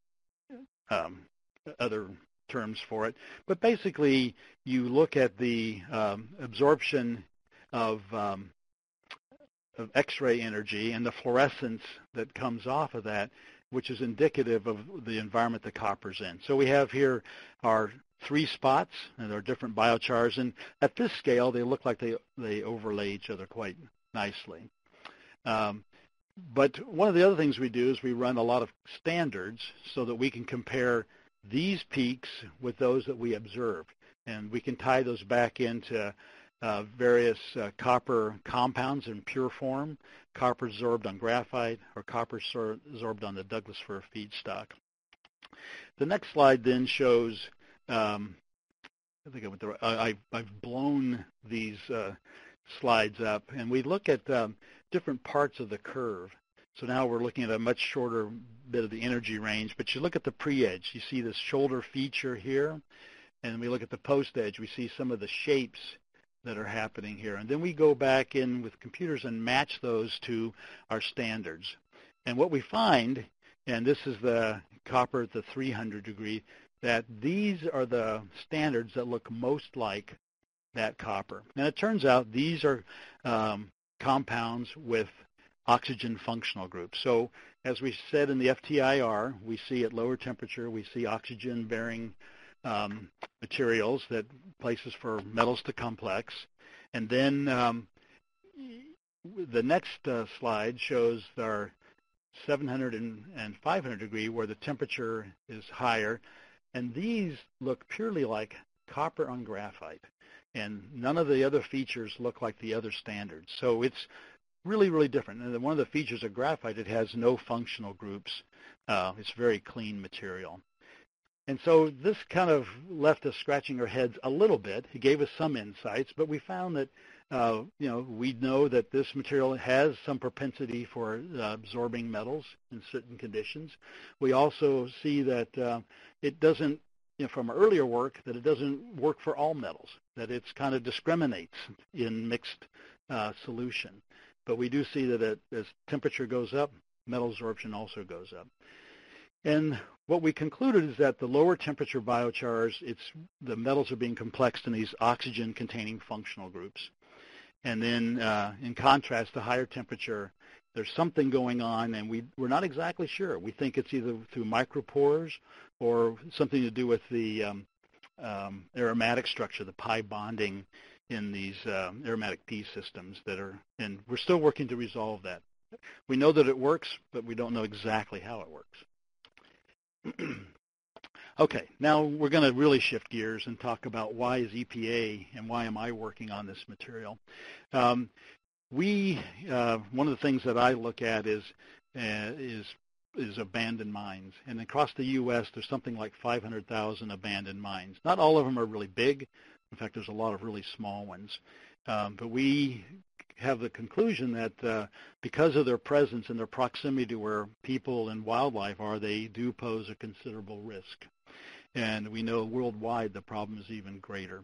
B: um, other terms for it. But basically, you look at the um, absorption of, um, of X-ray energy and the fluorescence that comes off of that, which is indicative of the environment the copper's in. So we have here our three spots, and there are different biochars, and at this scale, they look like they, they overlay each other quite nicely. Um, but one of the other things we do is we run a lot of standards so that we can compare these peaks with those that we observe, and we can tie those back into uh, various uh, copper compounds in pure form, copper absorbed on graphite, or copper absorbed on the Douglas fir feedstock. The next slide then shows, um, I think I went the, I, I've blown these uh, slides up, and we look at um, different parts of the curve. So now we're looking at a much shorter bit of the energy range, but you look at the pre-edge, you see this shoulder feature here, and we look at the post-edge, we see some of the shapes that are happening here. And then we go back in with computers and match those to our standards. And what we find, and this is the copper at the three hundred degree, that these are the standards that look most like that copper. And it turns out these are um, compounds with oxygen functional groups. So as we said in the F T I R, we see at lower temperature, we see oxygen-bearing um, materials, that places for metals to complex. And then um, the next uh, slide shows our seven hundred and five hundred degree where the temperature is higher. And these look purely like copper on graphite. And none of the other features look like the other standards. So it's really, really different. And one of the features of graphite, it has no functional groups. Uh, it's very clean material. And so this kind of left us scratching our heads a little bit. It gave us some insights, but we found that, uh, you know, we know that this material has some propensity for uh, absorbing metals in certain conditions. We also see that uh, it doesn't, you know, from earlier work, that it doesn't work for all metals, that it's kind of discriminates in mixed uh, solution. But we do see that it, as temperature goes up, metal absorption also goes up. And what we concluded is that the lower temperature biochars, it's, the metals are being complexed in these oxygen-containing functional groups. And then uh, in contrast, the higher temperature, there's something going on, and we, we're not exactly sure. We think it's either through micropores or something to do with the um, um, aromatic structure, the pi bonding in these uh, aromatic P systems that are, and we're still working to resolve that. We know that it works, but we don't know exactly how it works. Okay, now we're going to really shift gears and talk about why is E P A and why am I working on this material. Um, we, uh, one of the things that I look at is, uh, is, is abandoned mines. And across the U S, there's something like five hundred thousand abandoned mines. Not all of them are really big. In fact, there's a lot of really small ones. Um, but we have the conclusion that uh, because of their presence and their proximity to where people and wildlife are, they do pose a considerable risk. And we know worldwide the problem is even greater.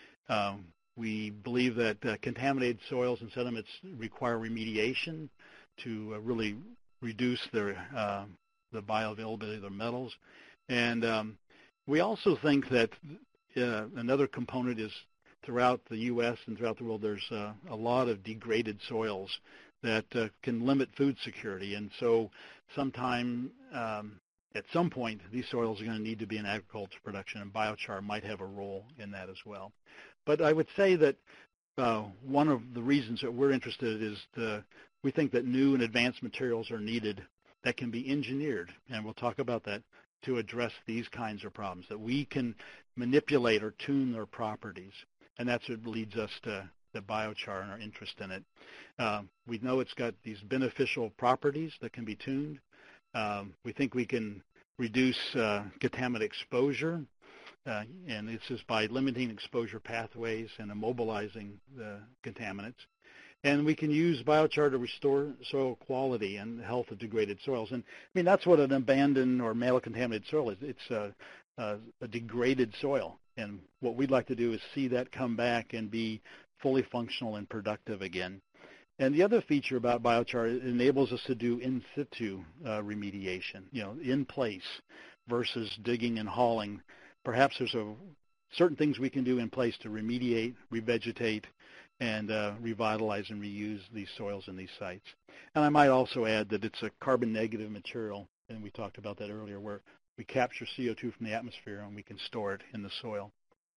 B: Um, we believe that uh, contaminated soils and sediments require remediation to uh, really reduce their, uh, the bioavailability of their metals. And um, we also think that uh, another component is throughout the U S and throughout the world, there's uh, a lot of degraded soils that uh, can limit food security. And so sometime, um, at some point, these soils are going to need to be in agriculture production, and biochar might have a role in that as well. But I would say that uh, one of the reasons that we're interested is the, we think that new and advanced materials are needed that can be engineered, and we'll talk about that, to address these kinds of problems, that we can manipulate or tune their properties. And that's what leads us to the biochar and our interest in it. Uh, we know it's got these beneficial properties that can be tuned. Um, we think we can reduce uh, contaminant exposure, uh, and this is by limiting exposure pathways and immobilizing the contaminants. And we can use biochar to restore soil quality and the health of degraded soils. And I mean, that's what an abandoned or male-contaminated soil is. It's a, a, a degraded soil. And what we'd like to do is see that come back and be fully functional and productive again. And the other feature about biochar, it enables us to do in situ uh, remediation, you know, in place versus digging and hauling. Perhaps there's a, certain things we can do in place to remediate, revegetate, and uh, revitalize and reuse these soils and these sites. And I might also add that it's a carbon negative material, and we talked about that earlier, where we capture C O two from the atmosphere and we can store it in the soil.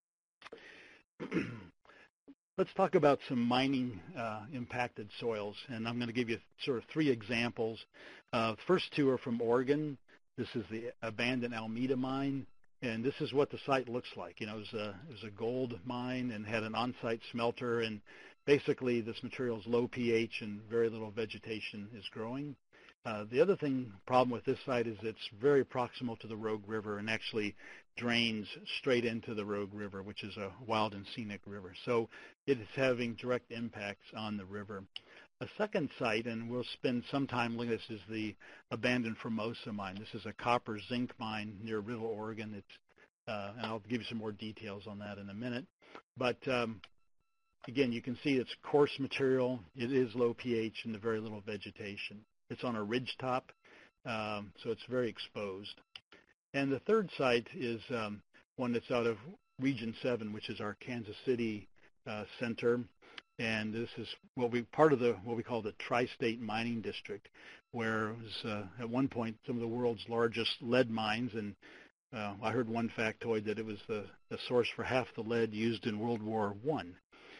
B: Let's talk about some mining uh, impacted soils, and I'm going to give you sort of three examples. Uh, first two are from Oregon. This is the abandoned Almeda mine, and this is what the site looks like. You know, it was a, it was a gold mine and had an on-site smelter, and basically this material is low pH and very little vegetation is growing. Uh, the other thing, problem with this site is it's very proximal to the Rogue River and actually drains straight into the Rogue River, which is a wild and scenic river. So it is having direct impacts on the river. A second site, and we'll spend some time looking at this, is the abandoned Formosa mine. This is a copper zinc mine near Riddle, Oregon. It's, uh, and I'll give you some more details on that in a minute. But um, again, you can see it's coarse material. It is low pH and very little vegetation. It's on a ridge top, um, so it's very exposed. And the third site is um, one that's out of Region seven, which is our Kansas City uh, center. And this is what we part of the what we call the Tri-State Mining District, where it was uh, at one point some of the world's largest lead mines. And uh, I heard one factoid that it was the, the source for half the lead used in World War One.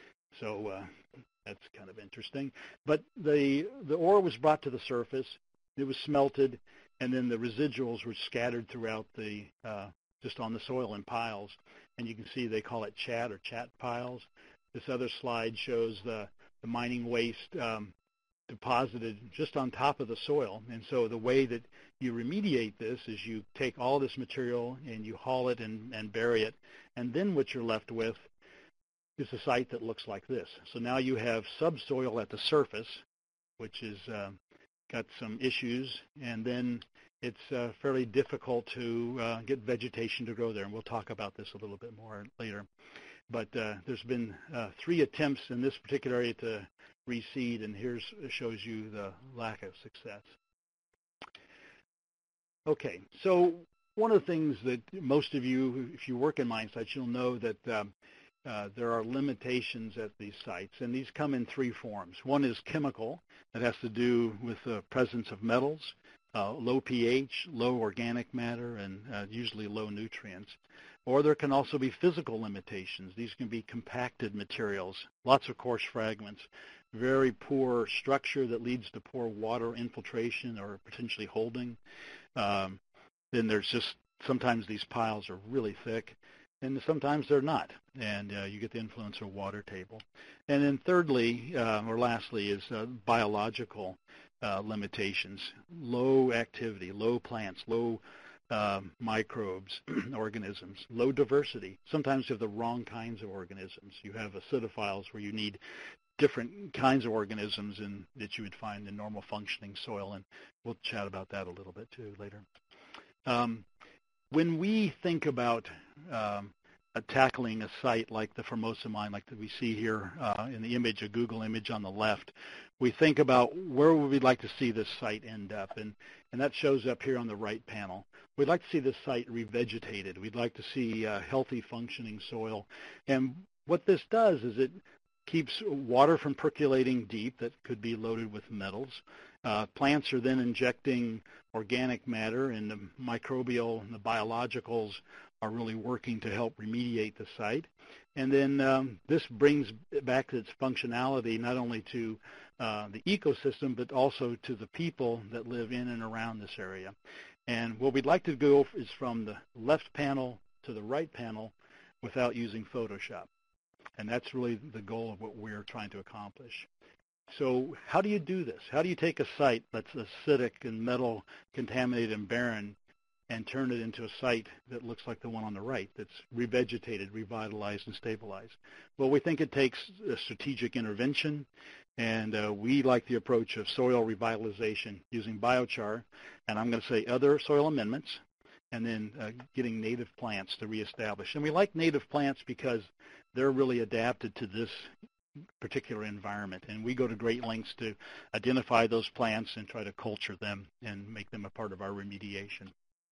B: So uh, that's kind of interesting. But the the ore was brought to the surface, it was smelted, and then the residuals were scattered throughout the, uh, just on the soil in piles. And you can see they call it chat or chat piles. This other slide shows the, the mining waste um, deposited just on top of the soil. And so the way that you remediate this is you take all this material and you haul it and, and bury it. And then what you're left with is a site that looks like this. So now you have subsoil at the surface, which is uh, got some issues, and then it's uh, fairly difficult to uh, get vegetation to grow there, and we'll talk about this a little bit more later. But uh, there's been uh, three attempts in this particular area to reseed, and here shows you the lack of success. Okay, so one of the things that most of you, if you work in mine sites, you'll know that um, Uh, there are limitations at these sites, and these come in three forms. One is chemical, that has to do with the presence of metals, uh, low pH, low organic matter, and uh, usually low nutrients. Or there can also be physical limitations. These can be compacted materials, lots of coarse fragments, very poor structure that leads to poor water infiltration or potentially holding. Um, then there's just sometimes these piles are really thick, and sometimes they're not, and uh, you get the influence of water table. And then thirdly, uh, or lastly, is uh, biological uh, limitations, low activity, low plants, low um, microbes, organisms, low diversity. Sometimes you have the wrong kinds of organisms. You have acidophiles where you need different kinds of organisms in, that you would find in normal functioning soil, and we'll chat about that a little bit too later. Um, when we think about um, uh, tackling a site like the Formosa mine, like that we see here uh, in the image, a Google image on the left, we think about where would we like to see this site end up, and, and that shows up here on the right panel. We'd like to see this site revegetated. We'd like to see uh, healthy functioning soil, and what this does is it keeps water from percolating deep that could be loaded with metals. Uh, plants are then injecting organic matter, and the microbial and the biologicals are really working to help remediate the site. And then um, this brings back its functionality not only to uh, the ecosystem, but also to the people that live in and around this area. And what we'd like to go is from the left panel to the right panel without using Photoshop. And that's really the goal of what we're trying to accomplish. So how do you do this? How do you take a site that's acidic and metal contaminated and barren and turn it into a site that looks like the one on the right, that's revegetated, revitalized, and stabilized? Well, we think it takes a strategic intervention, and uh, we like the approach of soil revitalization using biochar, and I'm going to say other soil amendments, and then uh, getting native plants to reestablish. And we like native plants because they're really adapted to this particular environment, and we go to great lengths to identify those plants and try to culture them and make them a part of our remediation.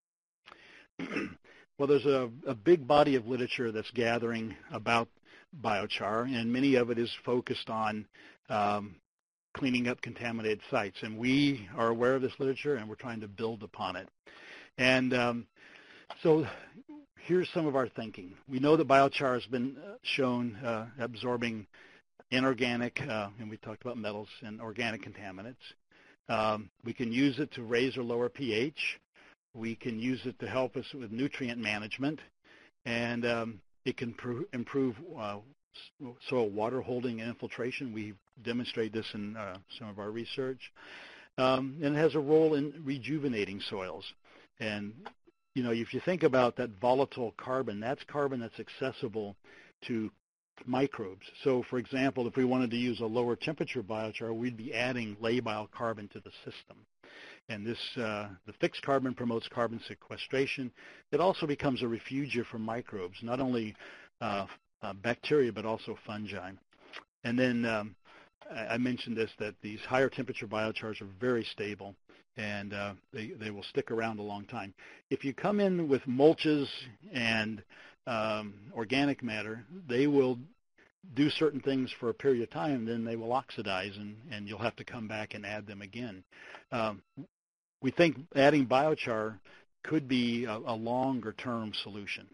B: Well, there's a, a big body of literature that's gathering about biochar, and many of it is focused on um, cleaning up contaminated sites, and we are aware of this literature and we're trying to build upon it. And um, so here's some of our thinking. We know that biochar has been shown uh, absorbing inorganic, uh, and we talked about metals and organic contaminants. Um, we can use it to raise or lower pH. We can use it to help us with nutrient management, and um, it can pr- improve uh, soil water holding and infiltration. We demonstrate this in uh, some of our research. Um, and it has a role in rejuvenating soils. And you know, if you think about that volatile carbon, that's carbon that's accessible to microbes. So, for example, if we wanted to use a lower temperature biochar, we'd be adding labile carbon to the system. And this, uh, the fixed carbon promotes carbon sequestration. It also becomes a refugia for microbes, not only uh, uh, bacteria, but also fungi. And then um, I mentioned this, that these higher temperature biochars are very stable, and uh, they, they will stick around a long time. If you come in with mulches and um, organic matter, they will do certain things for a period of time, then they will oxidize, and, and you'll have to come back and add them again. Um, we think adding biochar could be a, a longer-term solution.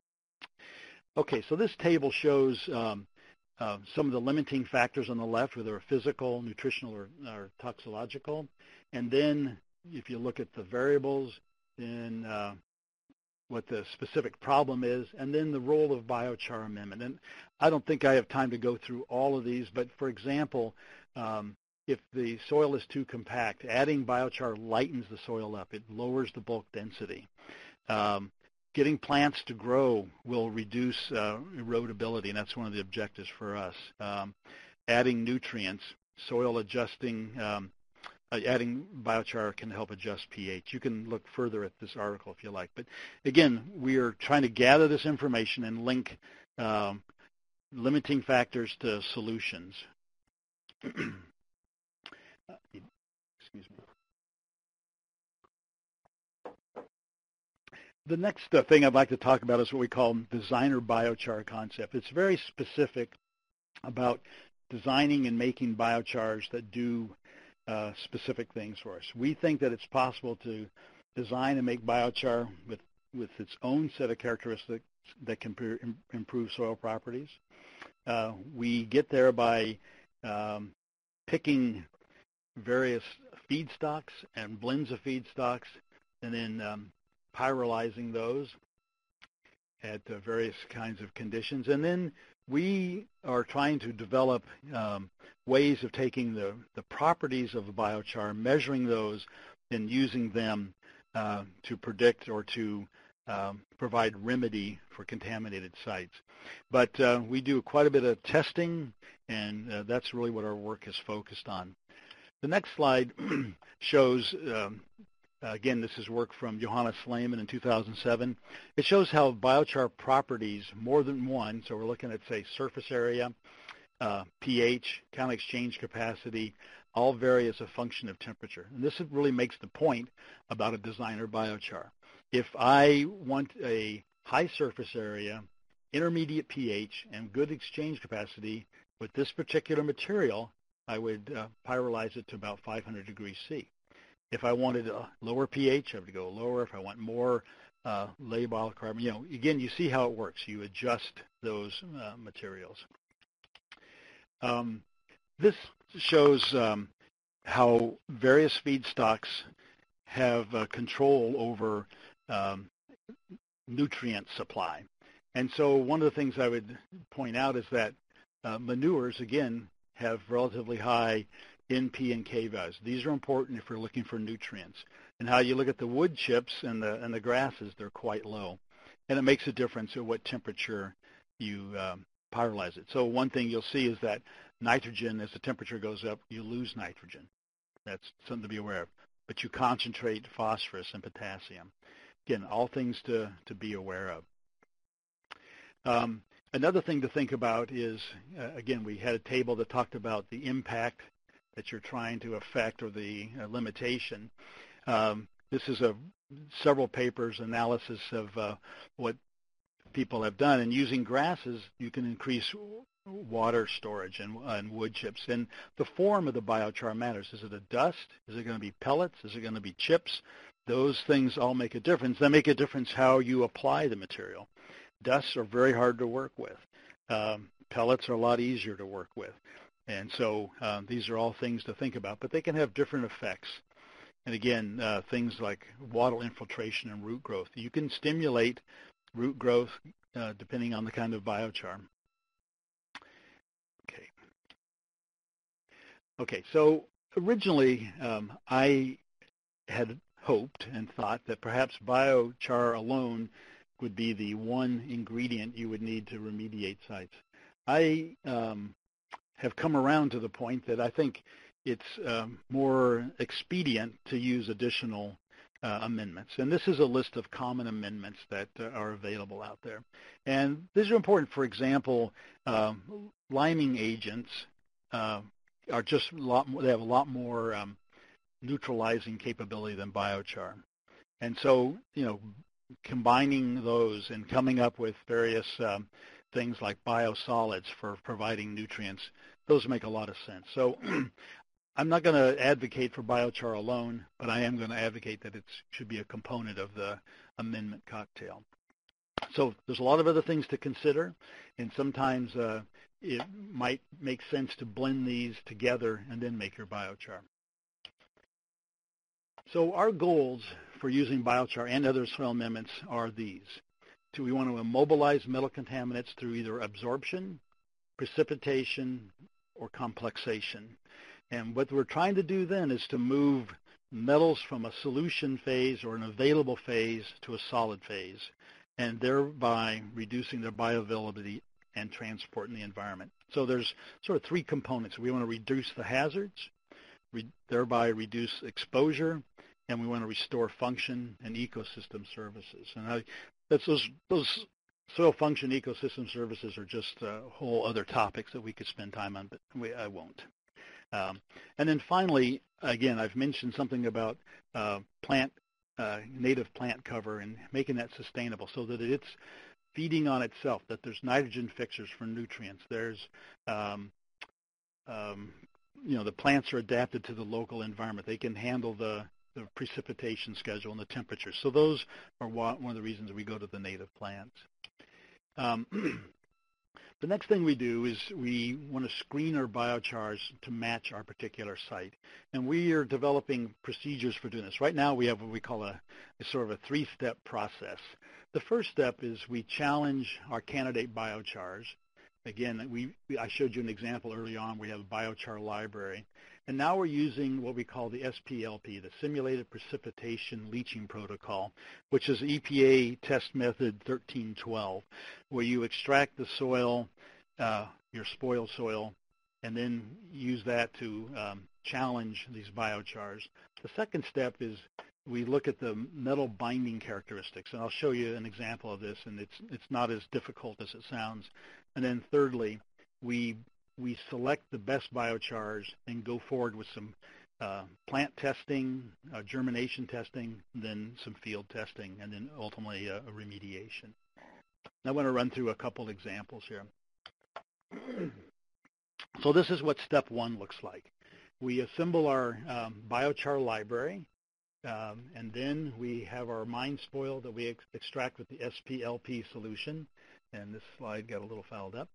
B: Okay, so this table shows um, uh, some of the limiting factors on the left, whether they're physical, nutritional, or, or toxicological. And then if you look at the variables, then uh, what the specific problem is, and then the role of biochar amendment. And I don't think I have time to go through all of these, but for example, um, if the soil is too compact, adding biochar lightens the soil up. It lowers the bulk density. Um, getting plants to grow will reduce uh, erodibility, and that's one of the objectives for us. Um, adding nutrients, soil adjusting, um, Uh, adding biochar can help adjust pH. You can look further at this article if you like. But again, we are trying to gather this information and link um, limiting factors to solutions. Excuse me. The next uh, thing I'd like to talk about is what we call designer biochar concept. It's very specific about designing and making biochars that do Uh, specific things for us. We think that it's possible to design and make biochar with, with its own set of characteristics that can pr- improve soil properties. Uh, we get there by um, picking various feedstocks and blends of feedstocks, and then um, pyrolyzing those at uh, various kinds of conditions. And then we are trying to develop um, ways of taking the, the properties of the biochar, measuring those, and using them uh, to predict or to um, provide remedy for contaminated sites. But uh, we do quite a bit of testing, and uh, that's really what our work is focused on. The next slide shows, um, again, this is work from Johannes Lehmann in two thousand seven. It shows how biochar properties, more than one, so we're looking at, say, surface area, uh, pH, cation exchange capacity, all vary as a function of temperature. And this really makes the point about a designer biochar. If I want a high surface area, intermediate pH, and good exchange capacity with this particular material, I would uh, pyrolyze it to about five hundred degrees C. If I wanted a lower pH, I would go lower. If I want more uh, labile carbon, you know, again, you see how it works. You adjust those uh, materials. Um, this shows um, how various feedstocks have uh, control over um, nutrient supply. And so one of the things I would point out is that uh, manures, again, have relatively high N, P, and K values. These are important if we're looking for nutrients. And how you look at the wood chips and the, and the grasses, they're quite low. And it makes a difference at what temperature you um, pyrolyze it. So one thing you'll see is that nitrogen, as the temperature goes up, you lose nitrogen. That's something to be aware of. But you concentrate phosphorus and potassium. Again, all things to, to be aware of. Um, another thing to think about is, uh, again, we had a table that talked about the impact that you're trying to affect or the uh, limitation. Um, this is a several papers analysis of uh, what people have done. And using grasses, you can increase water storage and, and wood chips. And the form of the biochar matters. Is it a dust? Is it going to be pellets? Is it going to be chips? Those things all make a difference. They make a difference how you apply the material. Dusts are very hard to work with. Um, pellets are a lot easier to work with. And so um, these are all things to think about, but they can have different effects. And again, uh, things like water infiltration and root growth. You can stimulate root growth uh, depending on the kind of biochar. Okay. Okay, so originally um, I had hoped and thought that perhaps biochar alone would be the one ingredient you would need to remediate sites. I um, have come around to the point that I think it's um, more expedient to use additional uh, amendments. And this is a list of common amendments that uh, are available out there. And these are important. For example, um, liming agents uh, are just a lot more, they have a lot more um, neutralizing capability than biochar. And so, you know, combining those and coming up with various um, things like biosolids for providing nutrients, those make a lot of sense. So I'm not going to advocate for biochar alone, but I am going to advocate that it should be a component of the amendment cocktail. So there's a lot of other things to consider, and sometimes uh, it might make sense to blend these together and then make your biochar. So our goals for using biochar and other soil amendments are these. So we want to immobilize metal contaminants through either absorption, precipitation, or complexation. And what we're trying to do then is to move metals from a solution phase or an available phase to a solid phase, and thereby reducing their bioavailability and transport in the environment. So there's sort of three components. We want to reduce the hazards, re thereby reduce exposure, and we want to restore function and ecosystem services. And I, that's those, those soil function ecosystem services are just uh, whole other topics that we could spend time on, but we, I won't. Um, and then finally, again, I've mentioned something about uh, plant, uh, native plant cover and making that sustainable so that it's feeding on itself, that there's nitrogen fixers for nutrients. There's, um, um, you know, the plants are adapted to the local environment. They can handle the, the precipitation schedule and the temperature. So those are one of the reasons we go to the native plants. Um, The next thing we do is we want to screen our biochars to match our particular site. And we are developing procedures for doing this. Right now we have what we call a, It's sort of a three-step process. The first step is we challenge our candidate biochars. Again, we, we, I showed you an example early on. We have a biochar library. And now we're using what we call the S P L P, the Simulated Precipitation Leaching Protocol, which is E P A test method thirteen twelve, where you extract the soil, uh, your spoil soil, and then use that to um, challenge these biochars. The second step is we look at the metal binding characteristics, and I'll show you an example of this, and it's it's not as difficult as it sounds. And then thirdly, we we select the best biochars and go forward with some uh, plant testing, uh, germination testing, then some field testing, and then ultimately a, a remediation. I want to run through a couple examples here. So this is what step one looks like. We assemble our um, biochar library, um, and then we have our mine spoil that we ex extract with the S P L P solution. And this slide got a little fouled up.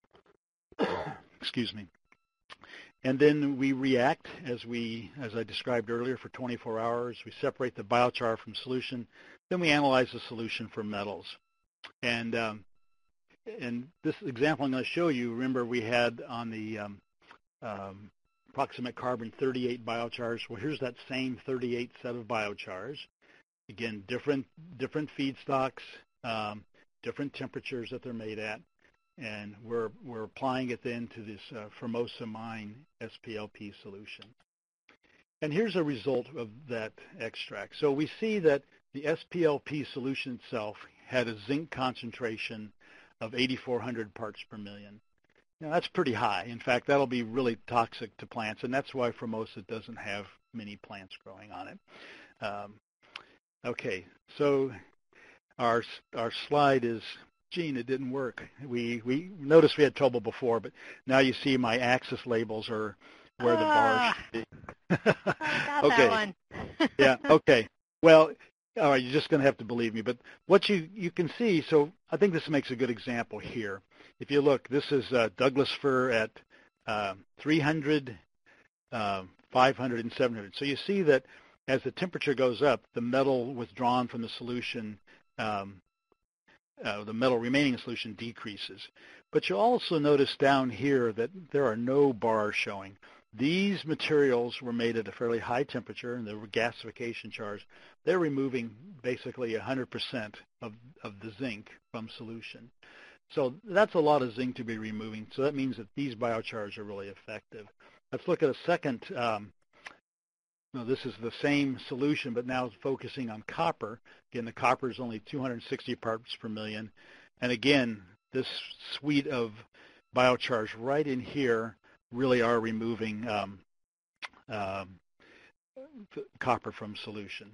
B: Excuse me. And then we react as we, as I described earlier, for twenty-four hours. We separate the biochar from solution. Then we analyze the solution for metals. And um, and this example I'm going to show you, remember we had on the um, um, approximate carbon thirty-eight biochars. Well, here's that same thirty-eight set of biochars. Again, different different feedstocks, um, different temperatures that they're made at. And we're, we're applying it then to this uh, Formosa mine S P L P solution. And here's a result of that extract. So we see that the S P L P solution itself had a zinc concentration of eighty-four hundred parts per million. Now that's pretty high. In fact, that'll be really toxic to plants, and that's why Formosa doesn't have many plants growing on it. Um, okay, so our, our slide is, Gene, it didn't work. We we noticed we had trouble before, but now you see my axis labels are where the bar should be.
A: I got
B: okay.
A: that one.
B: Yeah, okay. Well, all right, you're just going to have to believe me. But what you, you can see, so I think this makes a good example here. If you look, this is uh, Douglas fir at uh, three hundred, uh, five hundred, and seven hundred. So you see that as the temperature goes up, the metal withdrawn from the solution um, Uh, the metal remaining in solution decreases. But you'll also notice down here that there are no bars showing. These materials were made at a fairly high temperature, and they were gasification chars. They're removing basically one hundred percent of, of the zinc from solution. So that's a lot of zinc to be removing. So that means that these biochars are really effective. Let's look at a second. Um, no, this is the same solution, but now focusing on copper. Again, the copper is only two hundred sixty parts per million. And again, this suite of biochars right in here really are removing um, um, copper from solution.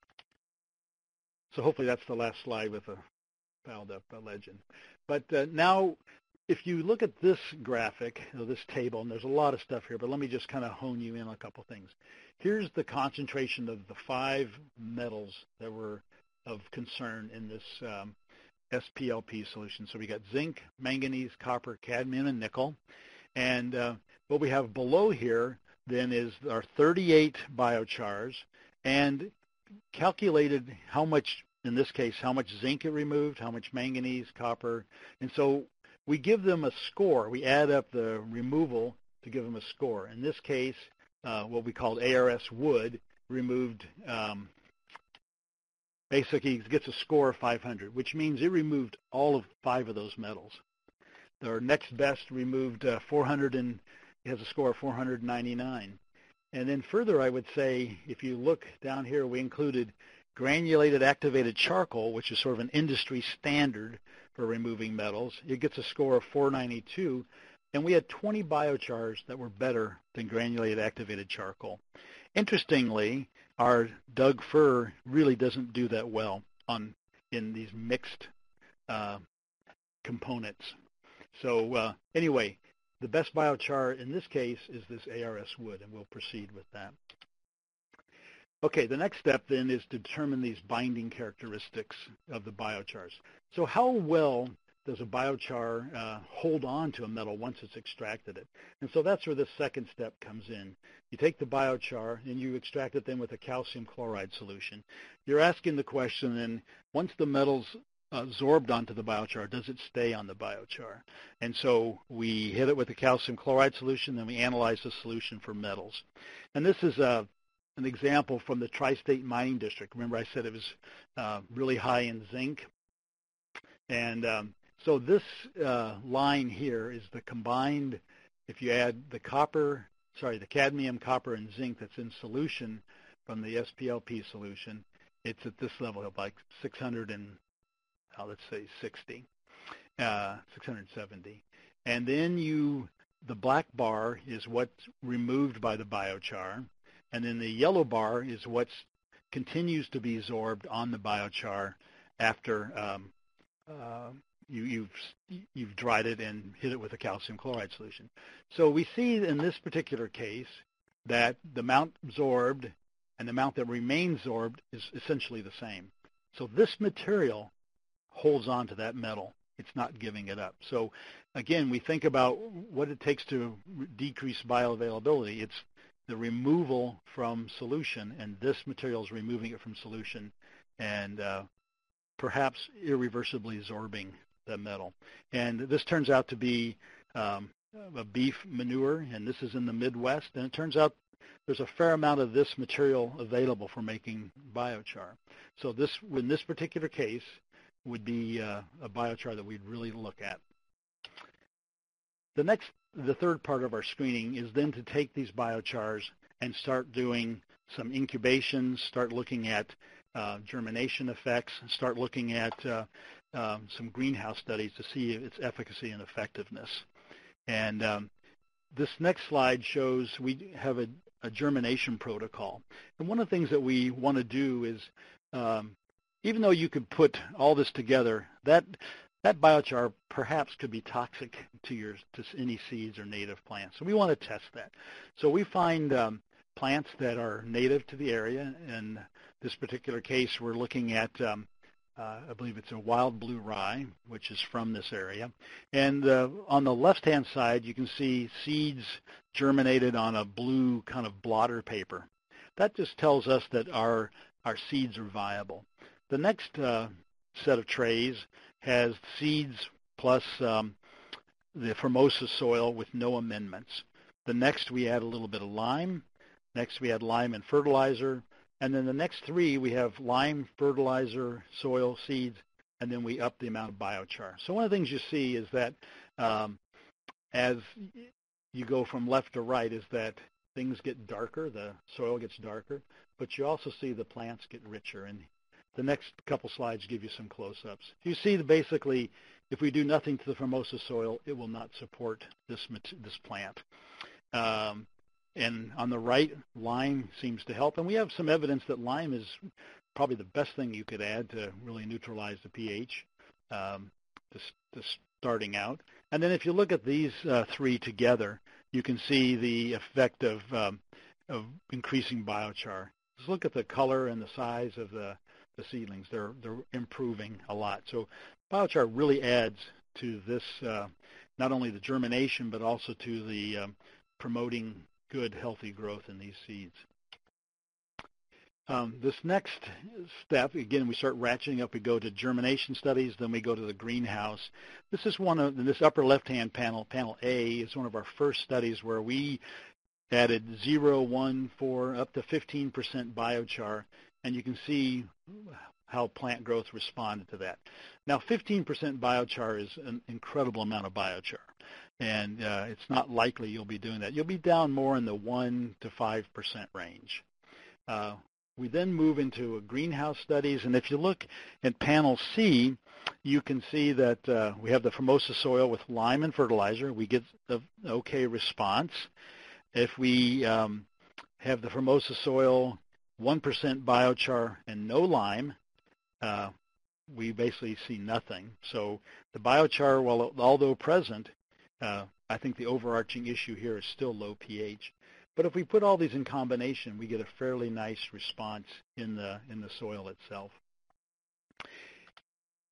B: So hopefully that's the last slide with a fouled up legend. But uh, now, if you look at this graphic, you know, this table, and there's a lot of stuff here, but let me just kind of hone you in on a couple things. Here's the concentration of the five metals that were of concern in this um, S P L P solution. So we got zinc, manganese, copper, cadmium, and nickel. And uh, what we have below here then is our thirty-eight biochars, and calculated how much, in this case, how much zinc it removed, how much manganese, copper. And so we give them a score. We add up the removal to give them a score. In this case, uh, what we called A R S wood removed, um, basically gets a score of five hundred, which means it removed all of five of those metals. Our next best removed uh, four hundred, and it has a score of four hundred ninety-nine. And then further, I would say, if you look down here, we included granulated activated charcoal, which is sort of an industry standard for removing metals. It gets a score of four ninety-two, and we had twenty biochars that were better than granulated activated charcoal. Interestingly, our Doug fir really doesn't do that well on in these mixed uh, components. So uh, anyway, the best biochar in this case is this A R S wood, and we'll proceed with that. Okay, the next step then is to determine these binding characteristics of the biochars. So how well does a biochar uh, hold on to a metal once it's extracted it? And so that's where this second step comes in. You take the biochar and you extract it then with a calcium chloride solution. You're asking the question then, once the metal's absorbed onto the biochar, does it stay on the biochar? And so we hit it with a calcium chloride solution, then we analyze the solution for metals. And this is a, an example from the Tri-State Mining District. Remember I said it was uh, really high in zinc. And um, so this uh, line here is the combined, if you add the copper, sorry, the cadmium, copper, and zinc that's in solution from the S P L P solution, it's at this level of like six hundred and, oh, let's say sixty, uh, six hundred seventy. And then you, the black bar is what's removed by the biochar, and then the yellow bar is what continues to be absorbed on the biochar after um, uh, you, you've, you've dried it and hit it with a calcium chloride solution. So we see in this particular case that the amount absorbed and the amount that remains absorbed is essentially the same. So this material holds on to that metal. It's not giving it up. So again, we think about what it takes to decrease bioavailability. It's the removal from solution, and this material is removing it from solution and uh, perhaps irreversibly absorbing the metal. And this turns out to be um, a beef manure, and this is in the Midwest, and it turns out there's a fair amount of this material available for making biochar. So this, in this particular case, would be uh, a biochar that we'd really look at. The next, the third part of our screening is then to take these biochars and start doing some incubations, start looking at uh, germination effects, start looking at uh, um, some greenhouse studies to see its efficacy and effectiveness. And um, this next slide shows we have a, a germination protocol. And one of the things that we want to do is, um, even though you could put all this together, that that biochar perhaps could be toxic to your to any seeds or native plants. So we want to test that. So we find um, plants that are native to the area. In this particular case, we're looking at, um, uh, I believe it's a wild blue rye, which is from this area. And uh, on the left-hand side, you can see seeds germinated on a blue kind of blotter paper. That just tells us that our, our seeds are viable. The next uh, set of trays has seeds plus um, the Formosa soil with no amendments. The next we add a little bit of lime. Next we add lime and fertilizer. And then the next three we have lime, fertilizer, soil, seeds, and then we up the amount of biochar. So one of the things you see is that um, as you go from left to right is that things get darker, the soil gets darker, but you also see the plants get richer. And the next couple slides give you some close-ups. You see that basically if we do nothing to the Formosa soil, it will not support this, this plant. Um, and on the right, lime seems to help. And we have some evidence that lime is probably the best thing you could add to really neutralize the pH um, to, to starting out. And then if you look at these uh, three together, you can see the effect of, um, of increasing biochar. Just look at the color and the size of the the seedlings. They're, they're improving a lot. So biochar really adds to this, uh, not only the germination, but also to the um, promoting good, healthy growth in these seeds. Um, this next step, again, we start ratcheting up. We go to germination studies, then we go to the greenhouse. This is one of, this upper left-hand panel, panel A, is one of our first studies where we added zero, one, four, up to fifteen percent biochar. And you can see how plant growth responded to that. Now, fifteen percent biochar is an incredible amount of biochar, and uh, it's not likely you'll be doing that. You'll be down more in the one to five percent range. Uh, we then move into a greenhouse studies, and if you look at panel C, you can see that uh, we have the Formosa soil with lime and fertilizer. We get an okay response. If we um, have the Formosa soil one percent biochar and no lime, uh, we basically see nothing. So the biochar, while although present, uh, I think the overarching issue here is still low pH. But if we put all these in combination, we get a fairly nice response in the in the soil itself.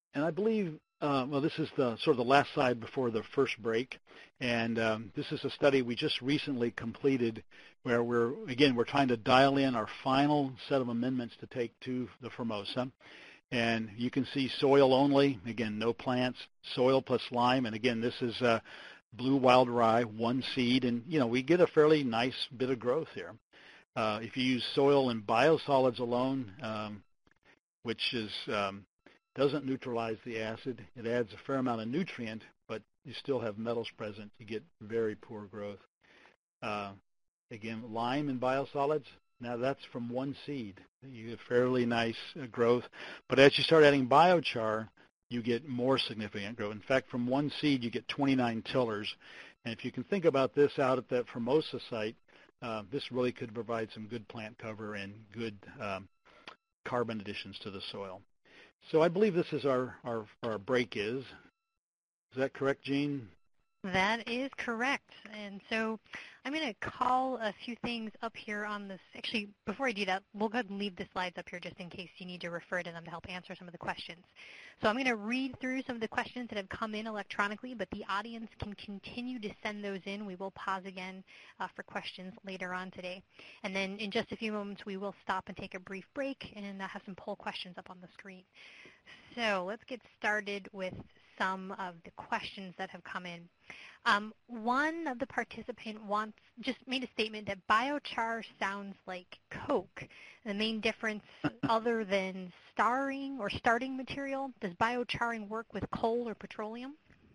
B: And I believe, uh, well, this is the sort of the last slide before the first break. And um, this is a study we just recently completed where we're, again, we're trying to dial in our final set of amendments to take to the Formosa. And you can see soil only, again, no plants, soil plus lime. And again, this is uh, blue wild rye, one seed. And, you know, we get a fairly nice bit of growth here. Uh, if you use soil and biosolids alone, um, which is um, doesn't neutralize the acid, it adds a fair amount of nutrient, but you still have metals present. You get very poor growth. Uh, again, lime and biosolids, now that's from one seed. You get fairly nice uh, growth. But as you start adding biochar, you get more significant growth. In fact, from one seed, you get twenty-nine tillers. And if you can think about this out at that Formosa site, uh, this really could provide some good plant cover and good um, carbon additions to the soil. So I believe this is our, our, our break is. Is that correct, Jean?
A: That is correct. And so I'm going to call a few things up here on this. Actually, before I do that, we'll go ahead and leave the slides up here just in case you need to refer to them to help answer some of the questions. So I'm going to read through some of the questions that have come in electronically, but the audience can continue to send those in. We will pause again uh, for questions later on today. And then in just a few moments, we will stop and take a brief break and uh, have some poll questions up on the screen. So let's get started with some of the questions that have come in. Um, one of the participants wants just made a statement that biochar sounds like coke. The main difference, other than starring or starting material, does biocharing work with coal or petroleum?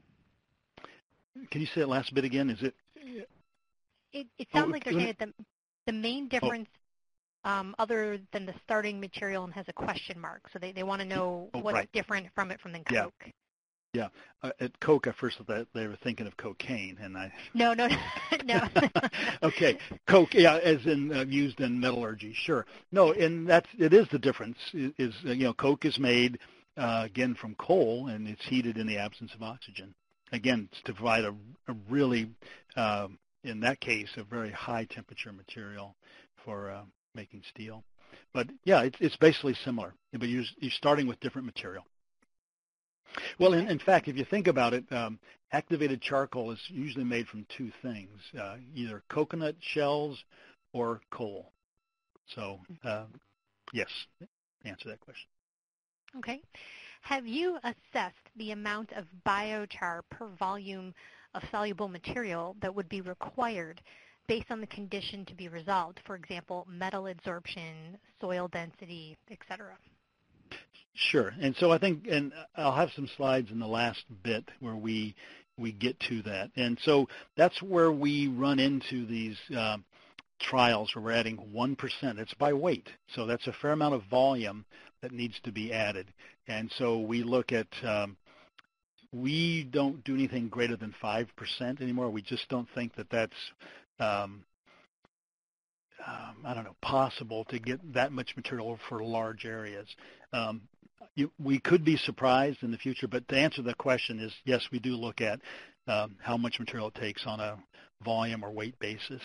B: Can you say that last bit again? Is it?
A: It, it sounds
B: oh,
A: like they're saying that the, the main difference, oh. um, other than the starting material, and has a question mark. So they, they want to know
B: oh,
A: what's
B: right.
A: different from it from the
B: Yeah.
A: coke.
B: Yeah, uh, at Coke, at first thought they were thinking of cocaine, and I.
A: No, no, no.
B: Okay, Coke, yeah, as in uh, used in metallurgy, sure. No, and that's it is the difference. Is, is uh, you know, Coke is made uh, again from coal, and it's heated in the absence of oxygen. Again, it's to provide a, a really, uh, in that case, a very high temperature material for uh, making steel. But yeah, it's it's basically similar, but you're you're starting with different material. Well, in, in fact, if you think about it, um, activated charcoal is usually made from two things, uh, either coconut shells or coal. So, uh, yes, answer that question.
A: Okay. Have you assessed the amount of biochar per volume of soluble material that would be required based on the condition to be resolved? For example, metal adsorption, soil density, et cetera.
B: Sure. And so I think, and I'll have some slides in the last bit where we we get to that. And so that's where we run into these uh, trials where we're adding one percent. It's by weight. So that's a fair amount of volume that needs to be added. And so we look at, um, we don't do anything greater than five percent anymore. We just don't think that that's, um, um, I don't know, possible to get that much material for large areas. Um, You, we could be surprised in the future, but to answer the question is, yes, we do look at um, how much material it takes on a volume or weight basis.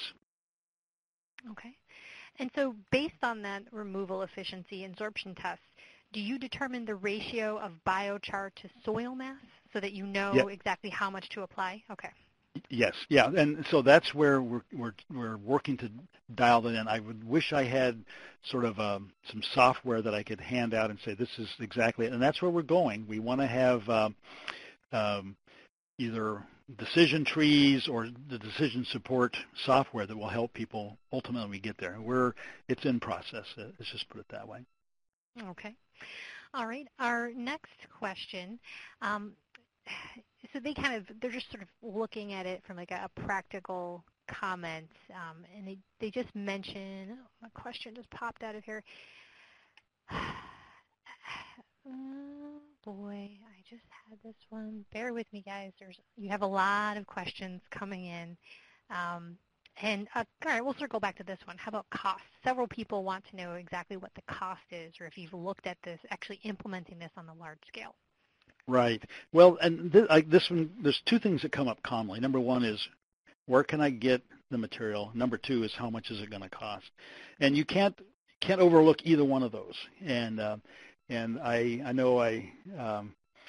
A: Okay. And so based on that removal efficiency absorption test, do you determine the ratio of biochar to soil mass so that you know
B: yeah.
A: exactly how much to apply? Okay.
B: Yes, yeah, and so that's where we're we're we're working to dial it in. I would wish I had sort of um, some software that I could hand out and say this is exactly it, and that's where we're going. We want to have um, um, either decision trees or the decision support software that will help people ultimately get there. We're it's in process. Let's just put it that way.
A: Okay. All right. Our next question. Um, So they kind of, they're just sort of looking at it from like a, a practical comment, um, and they, they just mention, oh, my question just popped out of here. Oh boy, I just had this one. Bear with me, guys. There's, you have a lot of questions coming in. Um, and uh, all right, we'll circle back to this one. How about cost? Several people want to know exactly what the cost is, or if you've looked at this, actually implementing this on the large scale.
B: Right. Well, and th- I, this one, there's two things that come up commonly. Number one is, where can I get the material? Number two is, how much is it going to cost? And you can't can't overlook either one of those. And uh, and I I know I um,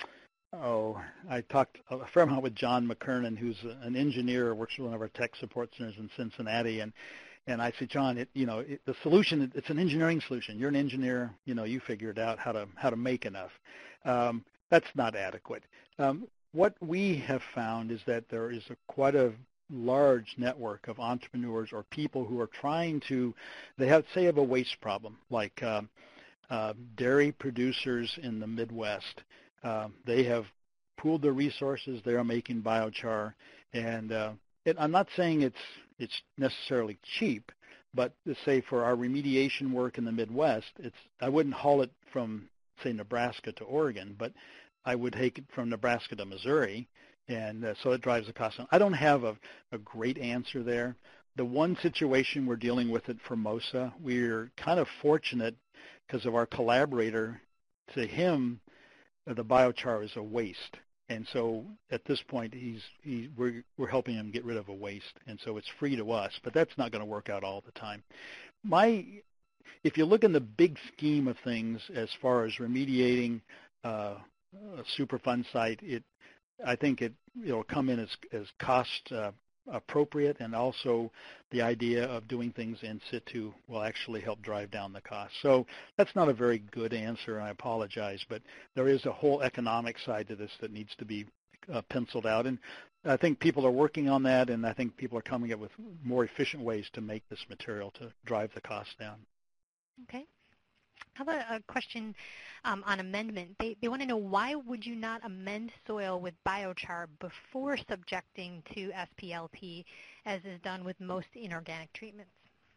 B: Oh, I talked a fair amount with John McKernan, who's an engineer, works with one of our tech support centers in Cincinnati, and and I said, John, it, you know, it, the solution, it's an engineering solution. You're an engineer, you know, you figured out how to how to make enough. Um, that's not adequate. Um, what we have found is that there is a, quite a large network of entrepreneurs or people who are trying to, they have, say, have a waste problem, like um, uh, dairy producers in the Midwest. Uh, they have pooled their resources. They are making biochar, and uh, it, I'm not saying it's it's necessarily cheap, but to say for our remediation work in the Midwest, it's I wouldn't haul it from say Nebraska to Oregon, but I would take it from Nebraska to Missouri, and uh, so it drives the cost down. I don't have a, a great answer there. The one situation we're dealing with at Formosa, we're kind of fortunate because of our collaborator. To him, the biochar is a waste, and so at this point, he's he, we're we're helping him get rid of a waste, and so it's free to us. But that's not going to work out all the time. My, if you look in the big scheme of things, as far as remediating uh, a Superfund site, it I think it it'll come in as as cost uh, appropriate, and also the idea of doing things in situ will actually help drive down the cost. So that's not a very good answer, and I apologize, but there is a whole economic side to this that needs to be uh, penciled out, and I think people are working on that, and I think people are coming up with more efficient ways to make this material to drive the cost down.
A: Okay. How about a question um, on amendment? They, they want to know, why would you not amend soil with biochar before subjecting to S P L P, as is done with most inorganic treatments?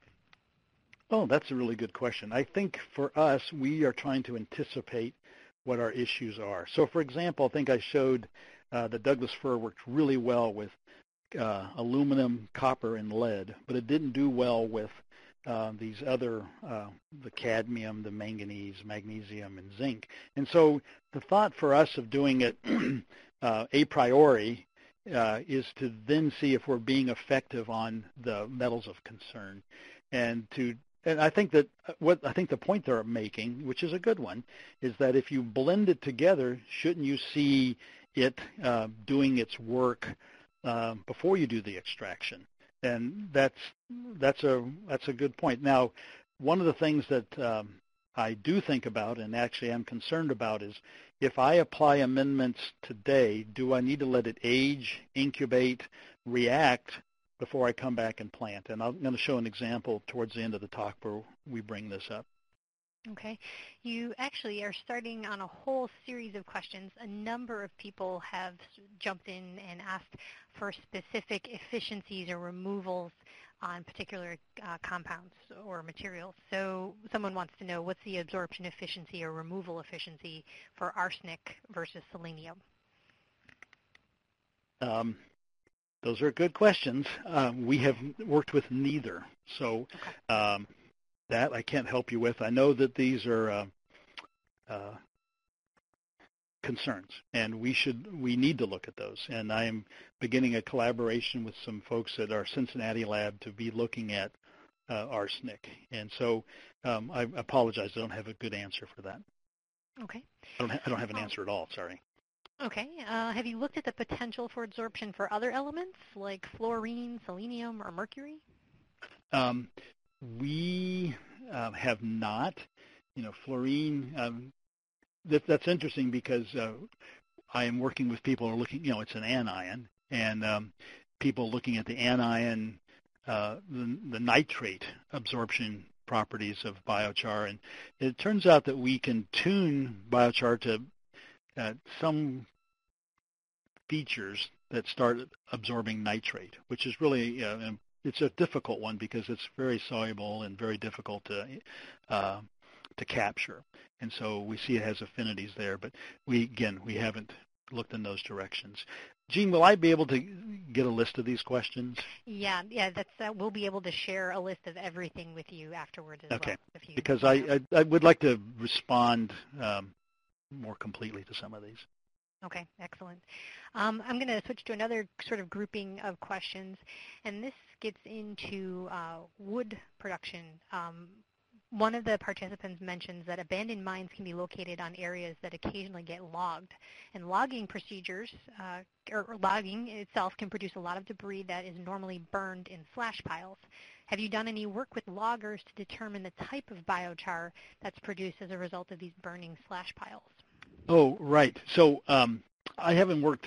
B: Oh, that's a really good question. I think for us, we are trying to anticipate what our issues are. So, for example, I think I showed uh, the Douglas fir worked really well with uh, aluminum, copper, and lead, but it didn't do well with Uh, these other, uh, the cadmium, the manganese, magnesium, and zinc. And so the thought for us of doing it uh, a priori uh, is to then see if we're being effective on the metals of concern. And to, and I think that what I think the point they're making, which is a good one, is that if you blend it together, shouldn't you see it uh, doing its work uh, before you do the extraction? And that's that's a that's a good point. Now, one of the things that um, I do think about, and actually I'm concerned about, is if I apply amendments today, do I need to let it age, incubate, react before I come back and plant? And I'm going to show an example towards the end of the talk where we bring this up.
A: Okay. You actually are starting on a whole series of questions. A number of people have jumped in and asked for specific efficiencies or removals on particular uh, compounds or materials. So someone wants to know, what's the absorption efficiency or removal efficiency for arsenic versus selenium?
B: Um, those are good questions. Uh, we have worked with neither. So
A: okay.
B: um, that I can't help you with. I know that these are uh, uh, concerns, and we should we need to look at those. And I am beginning a collaboration with some folks at our Cincinnati lab to be looking at uh, arsenic. And so um, I apologize, I don't have a good answer for that.
A: Okay.
B: I don't, ha- I don't have an answer at all, sorry.
A: Okay. Uh, have you looked at the potential for absorption for other elements like fluorine, selenium, or mercury?
B: Um, we uh, have not. You know, fluorine, um, that, that's interesting because uh, I am working with people who are looking, you know, it's an anion, and um, people looking at the anion, uh, the, the nitrate absorption properties of biochar. And it turns out that we can tune biochar to uh, some features that start absorbing nitrate, which is really, uh, it's a difficult one because it's very soluble and very difficult to uh, to capture. And so we see it has affinities there, but we, again, we haven't looked in those directions. Jean, will I be able to get a list of these questions?
A: Yeah, yeah, that's uh, we'll be able to share a list of everything with you afterwards as
B: okay.
A: well. If you
B: because I, I, I would like to respond um, more completely to some of these.
A: Okay, excellent. Um, I'm going to switch to another sort of grouping of questions, and this gets into uh, wood production. Um, one of the participants mentions that abandoned mines can be located on areas that occasionally get logged. And logging procedures, uh, or, or logging itself can produce a lot of debris that is normally burned in slash piles. Have you done any work with loggers to determine the type of biochar that's produced as a result of these burning slash piles?
B: Oh, right. So um, I haven't worked,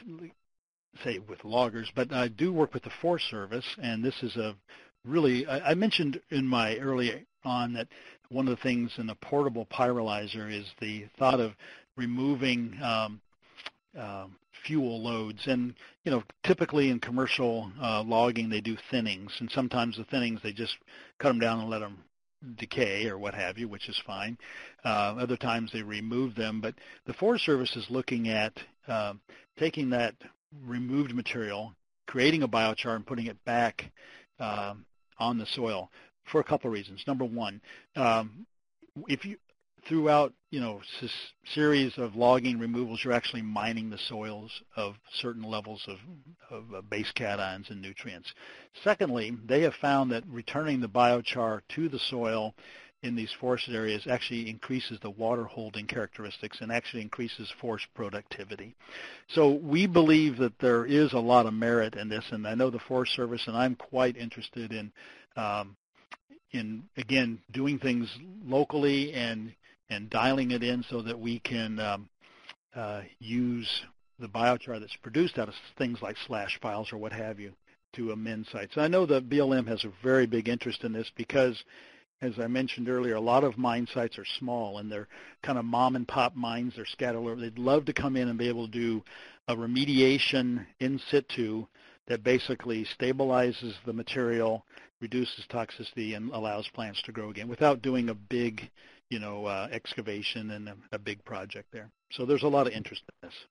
B: say, with loggers, but I do work with the Forest Service, and this is a really, I, I mentioned in my early on that one of the things in a portable pyrolyzer is the thought of removing um, uh, fuel loads. And, you know, typically in commercial uh, logging, they do thinnings, and sometimes the thinnings, they just cut them down and let them decay or what have you, which is fine. Uh, other times they remove them, but the Forest Service is looking at uh, taking that removed material, creating a biochar, and putting it back um, on the soil for a couple of reasons. Number one, um, if you throughout you know this series of logging removals, you're actually mining the soils of certain levels of, of uh, base cations and nutrients. Secondly, they have found that returning the biochar to the soil in these forested areas actually increases the water holding characteristics and actually increases forest productivity. So we believe that there is a lot of merit in this, and I know the Forest Service, and I'm quite interested in um, in again doing things locally and and dialing it in so that we can um, uh, use the biochar that's produced out of things like slash piles or what have you to amend sites. And I know that B L M has a very big interest in this because, as I mentioned earlier, a lot of mine sites are small and they're kind of mom and pop mines. They're scattered over. They'd love to come in and be able to do a remediation in situ that basically stabilizes the material, reduces toxicity, and allows plants to grow again without doing a big, you know, uh, excavation and a, a big project there. So there's a lot of interest in this.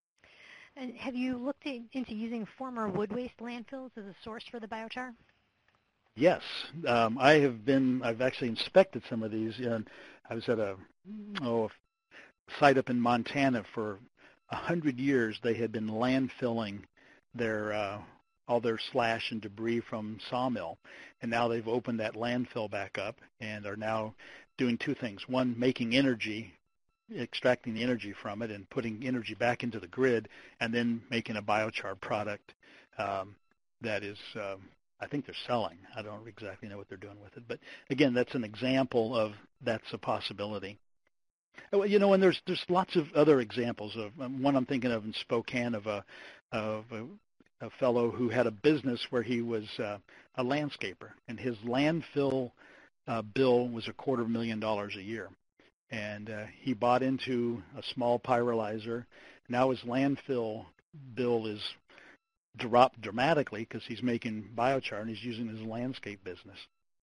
A: And have you looked at, into using former wood waste landfills as a source for the biochar?
B: Yes, um, I have been. I've actually inspected some of these. And I was at a oh a site up in Montana for a hundred years. They had been landfilling their uh, all their slash and debris from sawmill, and now they've opened that landfill back up and are now doing two things. One, making energy, extracting the energy from it and putting energy back into the grid, and then making a biochar product um, that is. Um, I think they're selling. I don't exactly know what they're doing with it. But again, that's an example of that's a possibility. You know, and there's there's lots of other examples of um, one I'm thinking of in Spokane of a of a, a fellow who had a business where he was uh, a landscaper, and his landfill uh, bill was a quarter of a million dollars a year. And uh, he bought into a small pyrolyzer. Now his landfill bill is dropped dramatically because he's making biochar and he's using his landscape business.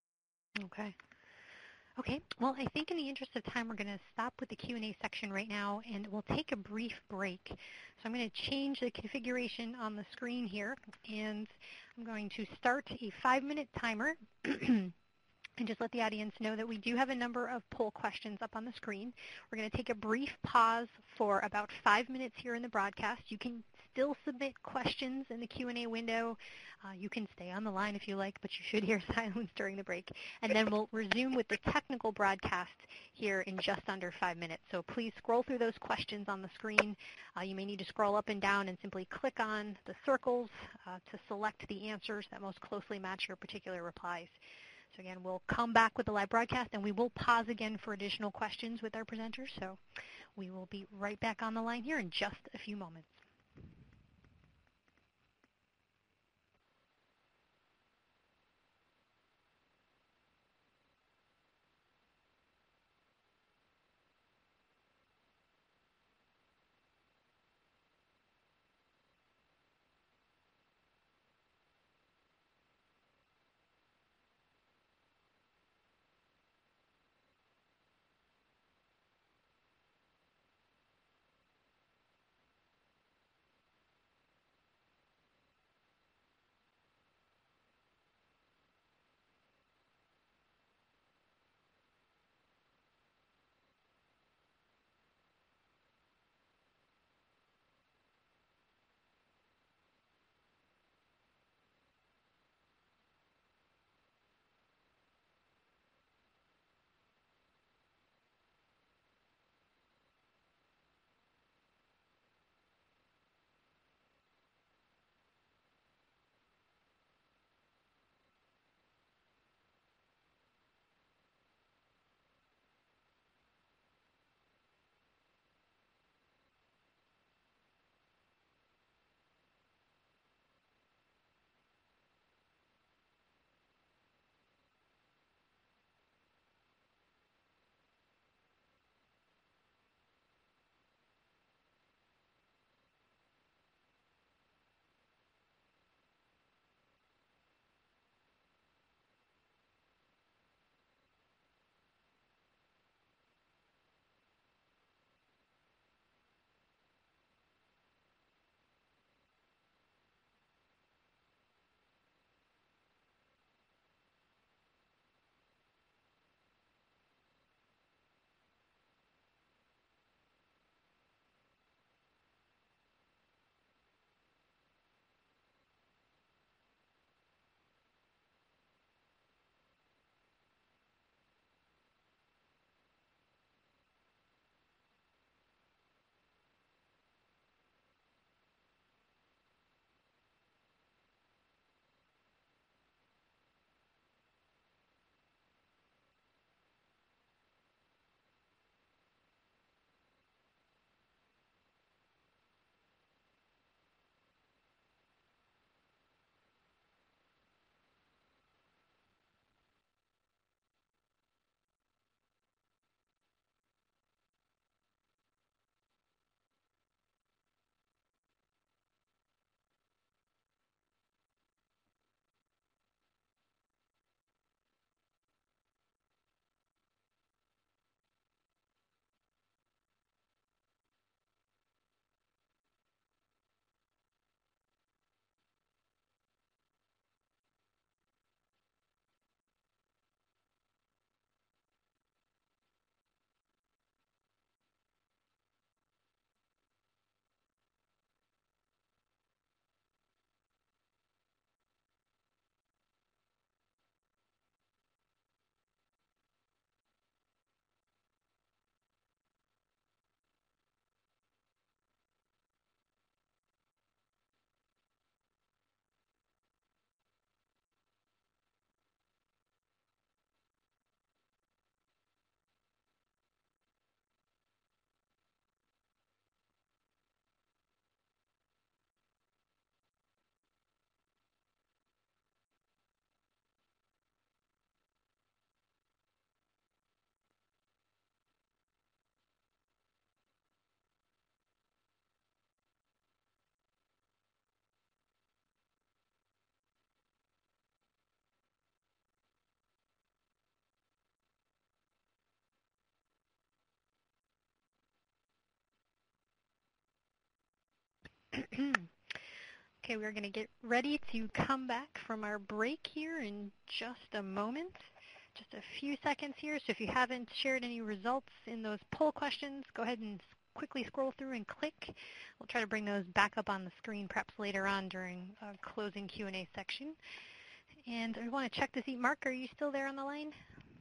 A: Okay. Okay. Well, I think in the interest of time, we're going to stop with the Q and A section right now, and we'll take a brief break. So I'm going to change the configuration on the screen here, and I'm going to start a five-minute timer. And just let the audience know that we do have a number of poll questions up on the screen. We're going to take a brief pause for about five minutes here in the broadcast. You can still submit questions in the Q and A window. Uh, you can stay on the line if you like, but you should hear silence during the break. And then we'll resume with the technical broadcast here in just under five minutes. So please scroll through those questions on the screen. Uh, you may need to scroll up and down and simply click on the circles uh, to select the answers that most closely match your particular replies. So again, we'll come back with the live broadcast, and we will pause again for additional questions with our presenters. So we will be right back on the line here in just a few moments. Okay, we're going to get ready to come back from our break here in just a moment. Just a few seconds here. So if you haven't shared any results in those poll questions, go ahead and quickly scroll through and click. We'll try to bring those back up on the screen perhaps later on during a closing Q and A section. And I want to check to see, Mark, are you still there on the line?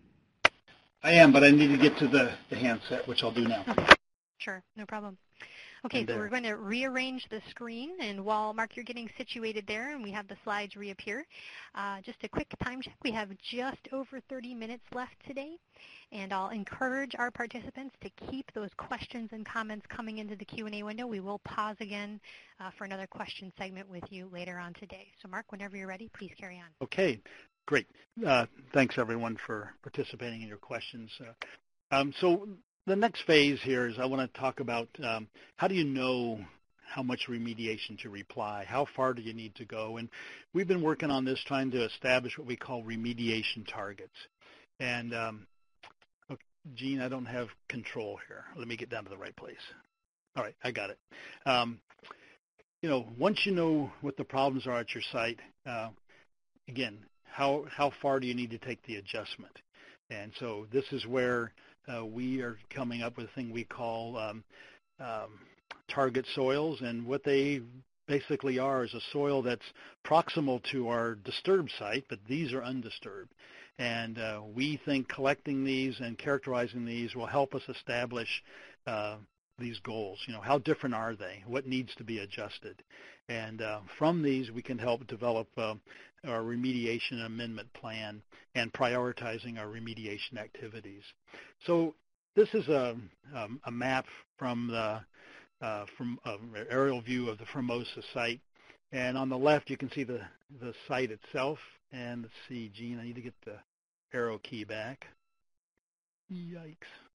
B: I am, but I need to get to the, the handset, which I'll do now.
A: Okay. Sure, no problem. Okay, so
B: there.
A: we're going to rearrange the screen, and while, Mark, you're getting situated there and we have the slides reappear, uh, just a quick time check. We have just over thirty minutes left today, and I'll encourage our participants to keep those questions and comments coming into the Q and A window. We will pause again uh, for another question segment with you later on today. So, Mark, whenever you're ready, please carry on.
B: Okay, great. Uh, thanks, everyone, for participating in your questions. Uh, um, so the next phase here is I want to talk about um, how do you know how much remediation to reply? How far do you need to go? And we've been working on this, trying to establish what we call remediation targets. And um, okay, Gene, I don't have control here. Let me get down to the right place. All right, I got it. Um, you know, once you know what the problems are at your site, uh, again, how how far do you need to take the adjustment? And so this is where uh, we are coming up with a thing we call um, um, target soils, and what they basically are is a soil that's proximal to our disturbed site, but these are undisturbed. And uh, we think collecting these and characterizing these will help us establish uh, these goals. You know, how different are they? What needs to be adjusted? And uh, from these, we can help develop uh, our remediation amendment plan and prioritizing our remediation activities. So this is a, um, a map from the uh, from an aerial view of the Formosa site. And on the left, you can see the, the site itself. And let's see, Gene, I need to get the arrow key back. Yikes.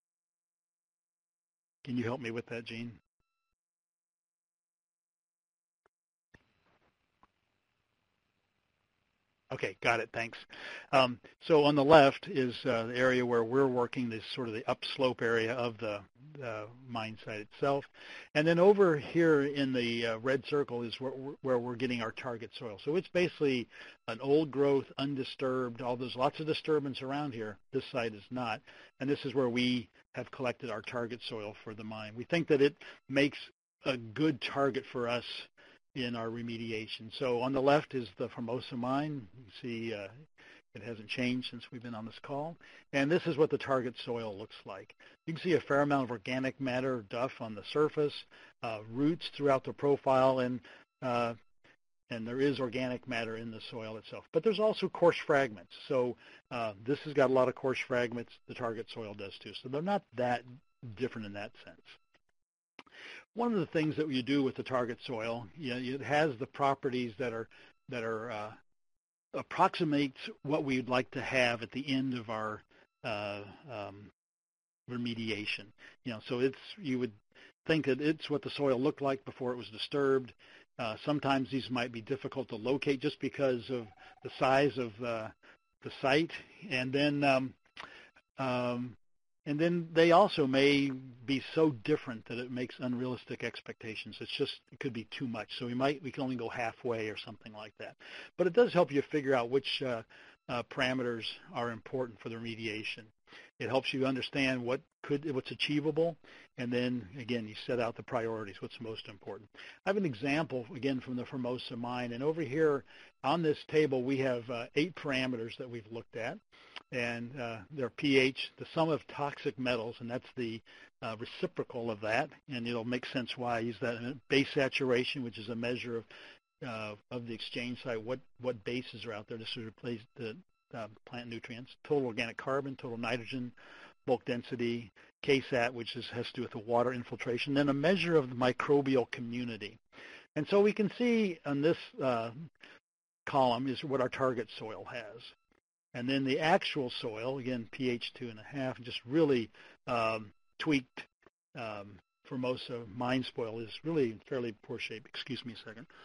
B: Can you help me with that, Gene? Okay, got it, thanks. Um, so on the left is uh, the area where we're working, this sort of the upslope area of the uh, mine site itself. And then over here in the uh, red circle is where, where we're getting our target soil. So it's basically an old growth, undisturbed, although there's lots of disturbance around here. This site is not. And this is where we have collected our target soil for the mine. We think that it makes a good target for us in our remediation. So on the left is the Formosa mine. You see uh, it hasn't changed since we've been on this call. And this is what the target soil looks like. You can see a fair amount of organic matter, duff on the surface, uh, roots throughout the profile, and uh, and there is organic matter in the soil itself. But there's also coarse fragments. So uh, this has got a lot of coarse fragments. The target soil does too. So they're not that different in that sense. One of the things that you do with the target soil, you know, it has the properties that are that are uh, approximates what we'd like to have at the end of our uh, um, remediation. You know, so it's you would think that it's what the soil looked like before it was disturbed. Uh, sometimes these might be difficult to locate just because of the size of uh, the site, and then. Um, um, And then they also may be so different that it makes unrealistic expectations. It's just, it could be too much. So we might, we can only go halfway or something like that. But it does help you figure out which uh, uh, parameters are important for the remediation. It helps you understand what could, what's achievable. And then, again, you set out the priorities, what's most important. I have an example, again, from the Formosa mine. And over here on this table, we have uh, eight parameters that we've looked at. And uh, their pH, the sum of toxic metals, and that's the uh, reciprocal of that. And it'll make sense why I use that. And base saturation, which is a measure of uh, of the exchange site, what, what bases are out there to sort of replace the uh, plant nutrients. Total organic carbon, total nitrogen, bulk density, K SAT, which is, has to do with the water infiltration, then a measure of the microbial community. And so we can see on this uh, column is what our target soil has. And then the actual soil, again, pH two and a half, just really um, tweaked um, Formosa mine spoil is really in fairly poor shape. Excuse me a second.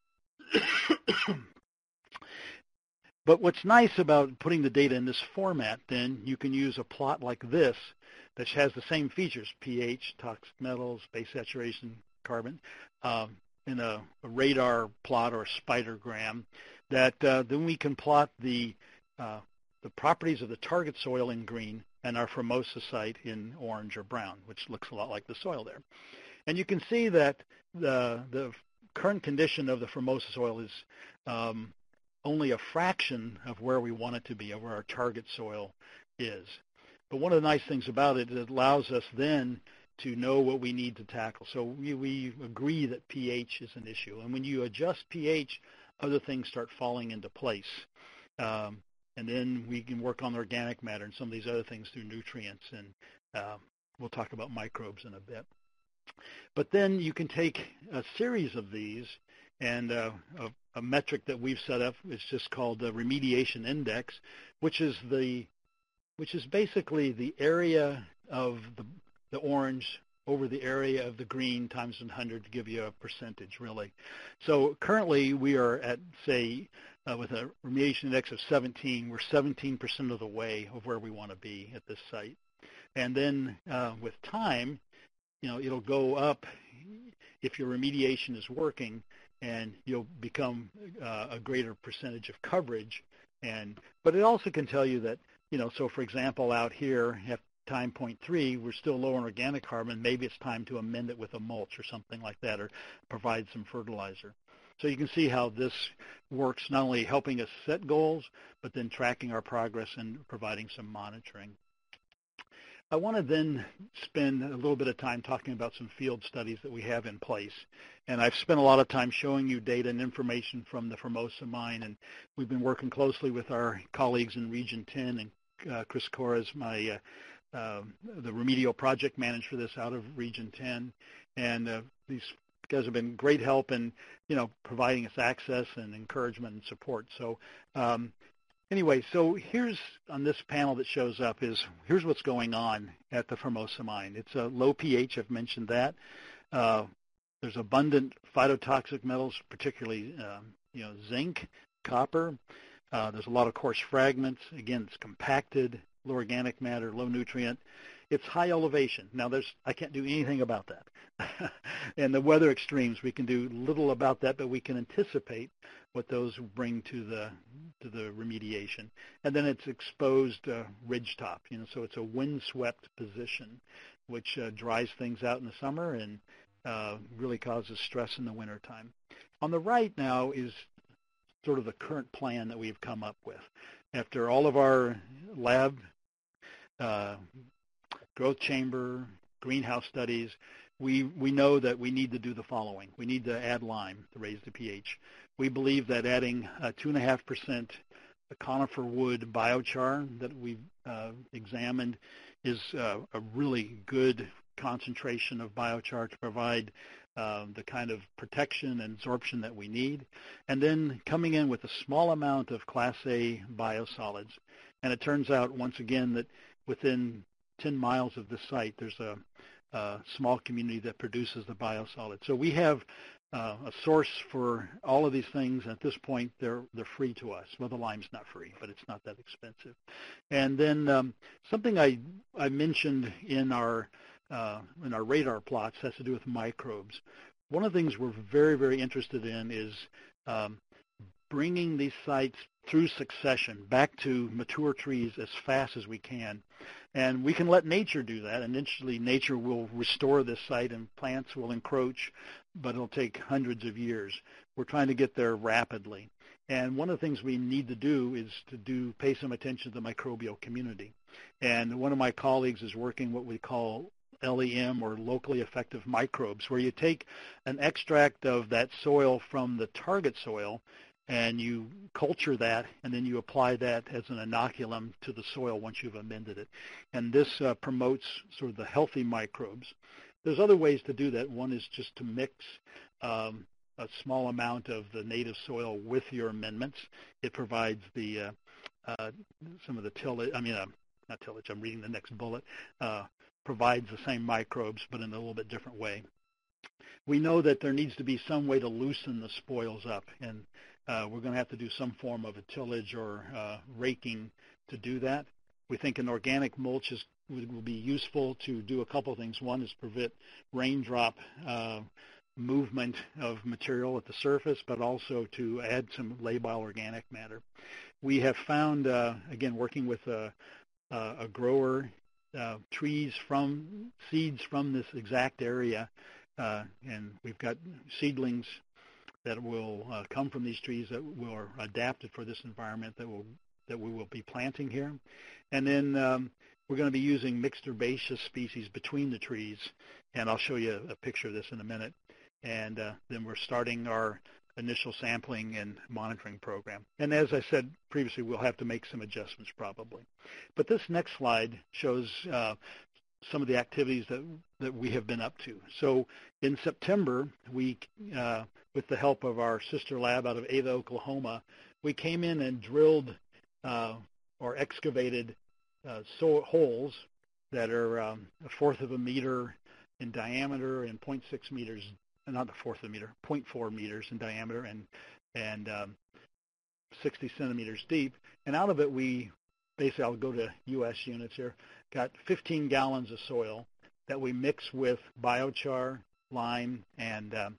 B: But what's nice about putting the data in this format, then you can use a plot like this that has the same features, pH, toxic metals, base saturation, carbon, um, in a, a radar plot or a spidergram, that uh, then we can plot the uh, the properties of the target soil in green and our Formosa site in orange or brown, which looks a lot like the soil there. And you can see that the the current condition of the Formosa soil is um, only a fraction of where we want it to be, of where our target soil is. But one of the nice things about it is it allows us then to know what we need to tackle. So we, we agree that pH is an issue. And when you adjust pH, other things start falling into place. Um, and then we can work on organic matter and some of these other things through nutrients. And uh, we'll talk about microbes in a bit. But then you can take a series of these, and uh, a, a metric that we've set up is just called the remediation index, which is the which is basically the area of the the orange over the area of the green times one hundred to give you a percentage, really. So currently we are at, say, uh, with a remediation index of seventeen, we're seventeen percent of the way of where we want to be at this site. And then uh, with time, you know, it'll go up if your remediation is working, and you'll become uh, a greater percentage of coverage. And but it also can tell you that, you know, so for example, out here at time point three, we're still low on organic carbon. Maybe it's time to amend it with a mulch or something like that, or provide some fertilizer. So you can see how this works, not only helping us set goals, but then tracking our progress and providing some monitoring. I want to then spend a little bit of time talking about some field studies that we have in place. And I've spent a lot of time showing you data and information from the Formosa mine, and we've been working closely with our colleagues in Region ten, and uh, Chris Cora is my uh, uh, the remedial project manager for this out of Region ten. And uh, these guys have been great help in, you know, providing us access and encouragement and support. So um, Anyway, so here's on this panel that shows up is here's what's going on at the Formosa mine. It's a low pH, I've mentioned that. Uh, there's abundant phytotoxic metals, particularly um, you know, zinc, copper. Uh, there's a lot of coarse fragments. Again, it's compacted, low organic matter, low nutrient. It's high elevation. Now, there's I can't do anything about that. And the weather extremes, we can do little about that, but we can anticipate what those bring to the to the remediation. And then it's exposed uh, ridge top, you know, so it's a windswept position, which uh, dries things out in the summer and uh, really causes stress in the wintertime. On the right now is sort of the current plan that we've come up with. After all of our lab, uh, growth chamber, greenhouse studies, we, we know that we need to do the following. We need to add lime to raise the pH. We believe that adding a two point five percent conifer wood biochar that we've uh, examined is uh, a really good concentration of biochar to provide uh, the kind of protection and absorption that we need. And then coming in with a small amount of Class A biosolids. And it turns out, once again, that within ten miles of the site, there's a, a small community that produces the biosolids. So we have uh, a source for all of these things. At this point, they're they're free to us. Well, the lime's not free, but it's not that expensive. And then um, something I I mentioned in our uh, in our radar plots has to do with microbes. One of the things we're very very interested in is um, bringing these sites through succession back to mature trees as fast as we can. And we can let nature do that, and eventually nature will restore this site and plants will encroach, but it'll take hundreds of years. We're trying to get there rapidly. And one of the things we need to do is to do pay some attention to the microbial community. And one of my colleagues is working what we call L E M, or locally effective microbes, where you take an extract of that soil from the target soil and you culture that, and then you apply that as an inoculum to the soil once you've amended it. And this uh, promotes sort of the healthy microbes. There's other ways to do that. One is just to mix um, a small amount of the native soil with your amendments. It provides the uh, uh, some of the tillage, I mean, uh, not tillage, I'm reading the next bullet, uh, provides the same microbes, but in a little bit different way. We know that there needs to be some way to loosen the spoils up, and Uh, we're going to have to do some form of a tillage or uh, raking to do that. We think an organic mulch is, will be useful to do a couple of things. One is prevent raindrop uh, movement of material at the surface, but also to add some labile organic matter. We have found, uh, again, working with a, a grower, uh, trees from, seeds from this exact area, uh, and we've got seedlings that will uh, come from these trees that will are adapted for this environment that will that we will be planting here. And then um, we're going to be using mixed herbaceous species between the trees, and I'll show you a picture of this in a minute. And uh, then we're starting our initial sampling and monitoring program. And as I said previously, we'll have to make some adjustments probably. But this next slide shows uh, some of the activities that, that we have been up to. So in September, we, uh, with the help of our sister lab out of Ada, Oklahoma, we came in and drilled uh, or excavated uh, so holes that are um, a fourth of a meter in diameter and zero point six meters, not a fourth of a meter, zero point four meters in diameter and, and um, sixty centimeters deep. And out of it, we basically, I'll go to U S units here, got fifteen gallons of soil that we mix with biochar, lime, and um,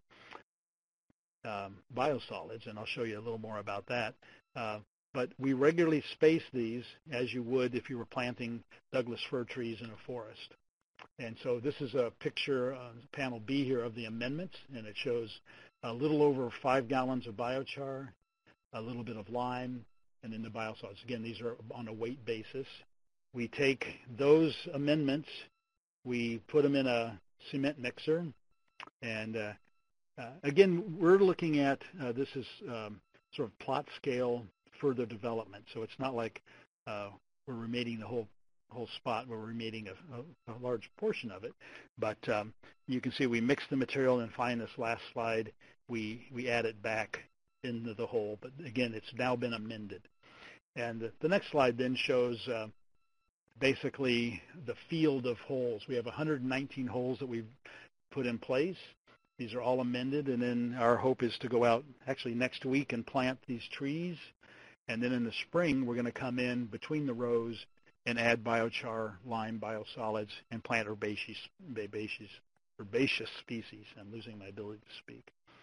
B: um, biosolids, and I'll show you a little more about that. Uh, but we regularly space these as you would if you were planting Douglas fir trees in a forest. And so this is a picture on panel B here of the amendments, and it shows a little over five gallons of biochar, a little bit of lime, and then the biosolids. Again, these are on a weight basis. We take those amendments, we put them in a cement mixer, and uh, uh, again, we're looking at, uh, this is um, sort of plot scale further development, so it's not like uh, we're remediating the whole whole spot, we're remediating a, a, a large portion of it, but um, you can see we mix the material, and find this last slide, we, we add it back into the hole, but again, it's now been amended. And the, the next slide then shows uh, basically the field of holes. We have one hundred nineteen holes that we've put in place. These are all amended, and then our hope is to go out actually next week and plant these trees, and then in the spring we're going to come in between the rows and add biochar, lime, biosolids, and plant herbaceous, herbaceous, herbaceous species. I'm losing my ability to speak.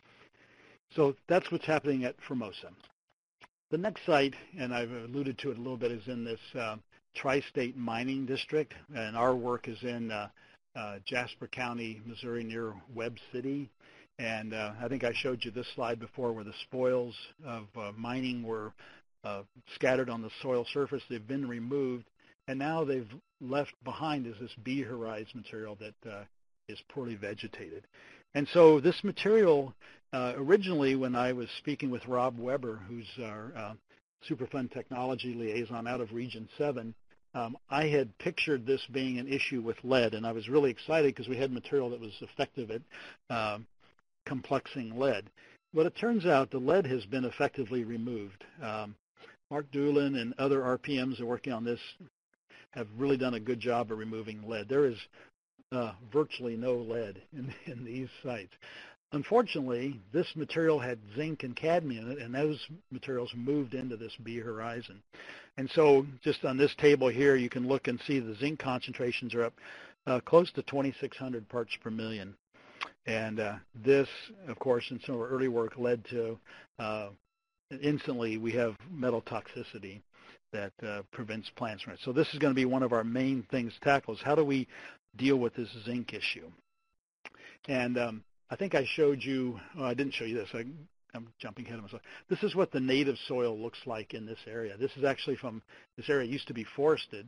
B: So that's what's happening at Formosa. The next site, and I've alluded to it a little bit, is in this uh, tri-state mining district, and our work is in uh, uh, Jasper County, Missouri, near Webb City. And uh, I think I showed you this slide before where the spoils of uh, mining were uh, scattered on the soil surface. They've been removed, and now they've left behind is this B-horized material that uh, is poorly vegetated. And so this material, uh, originally when I was speaking with Rob Weber, who's our uh, Superfund Technology Liaison out of Region seven, um, I had pictured this being an issue with lead, and I was really excited because we had material that was effective at um, complexing lead. But it turns out the lead has been effectively removed. Um, Mark Doolin and other R P Ms are working on this, have really done a good job of removing lead. There is uh, virtually no lead in, in these sites. Unfortunately, this material had zinc and cadmium in it, and those materials moved into this B horizon. And so just on this table here, you can look and see the zinc concentrations are up uh, close to twenty-six hundred parts per million. And uh, this, of course, in some of our early work led to uh, instantly we have metal toxicity that uh, prevents plants from it. So this is going to be one of our main things to tackle is how do we deal with this zinc issue. And um, I think I showed you, oh, I didn't show you this, I, I'm jumping ahead of myself. This is what the native soil looks like in this area. This is actually from, this area used to be forested,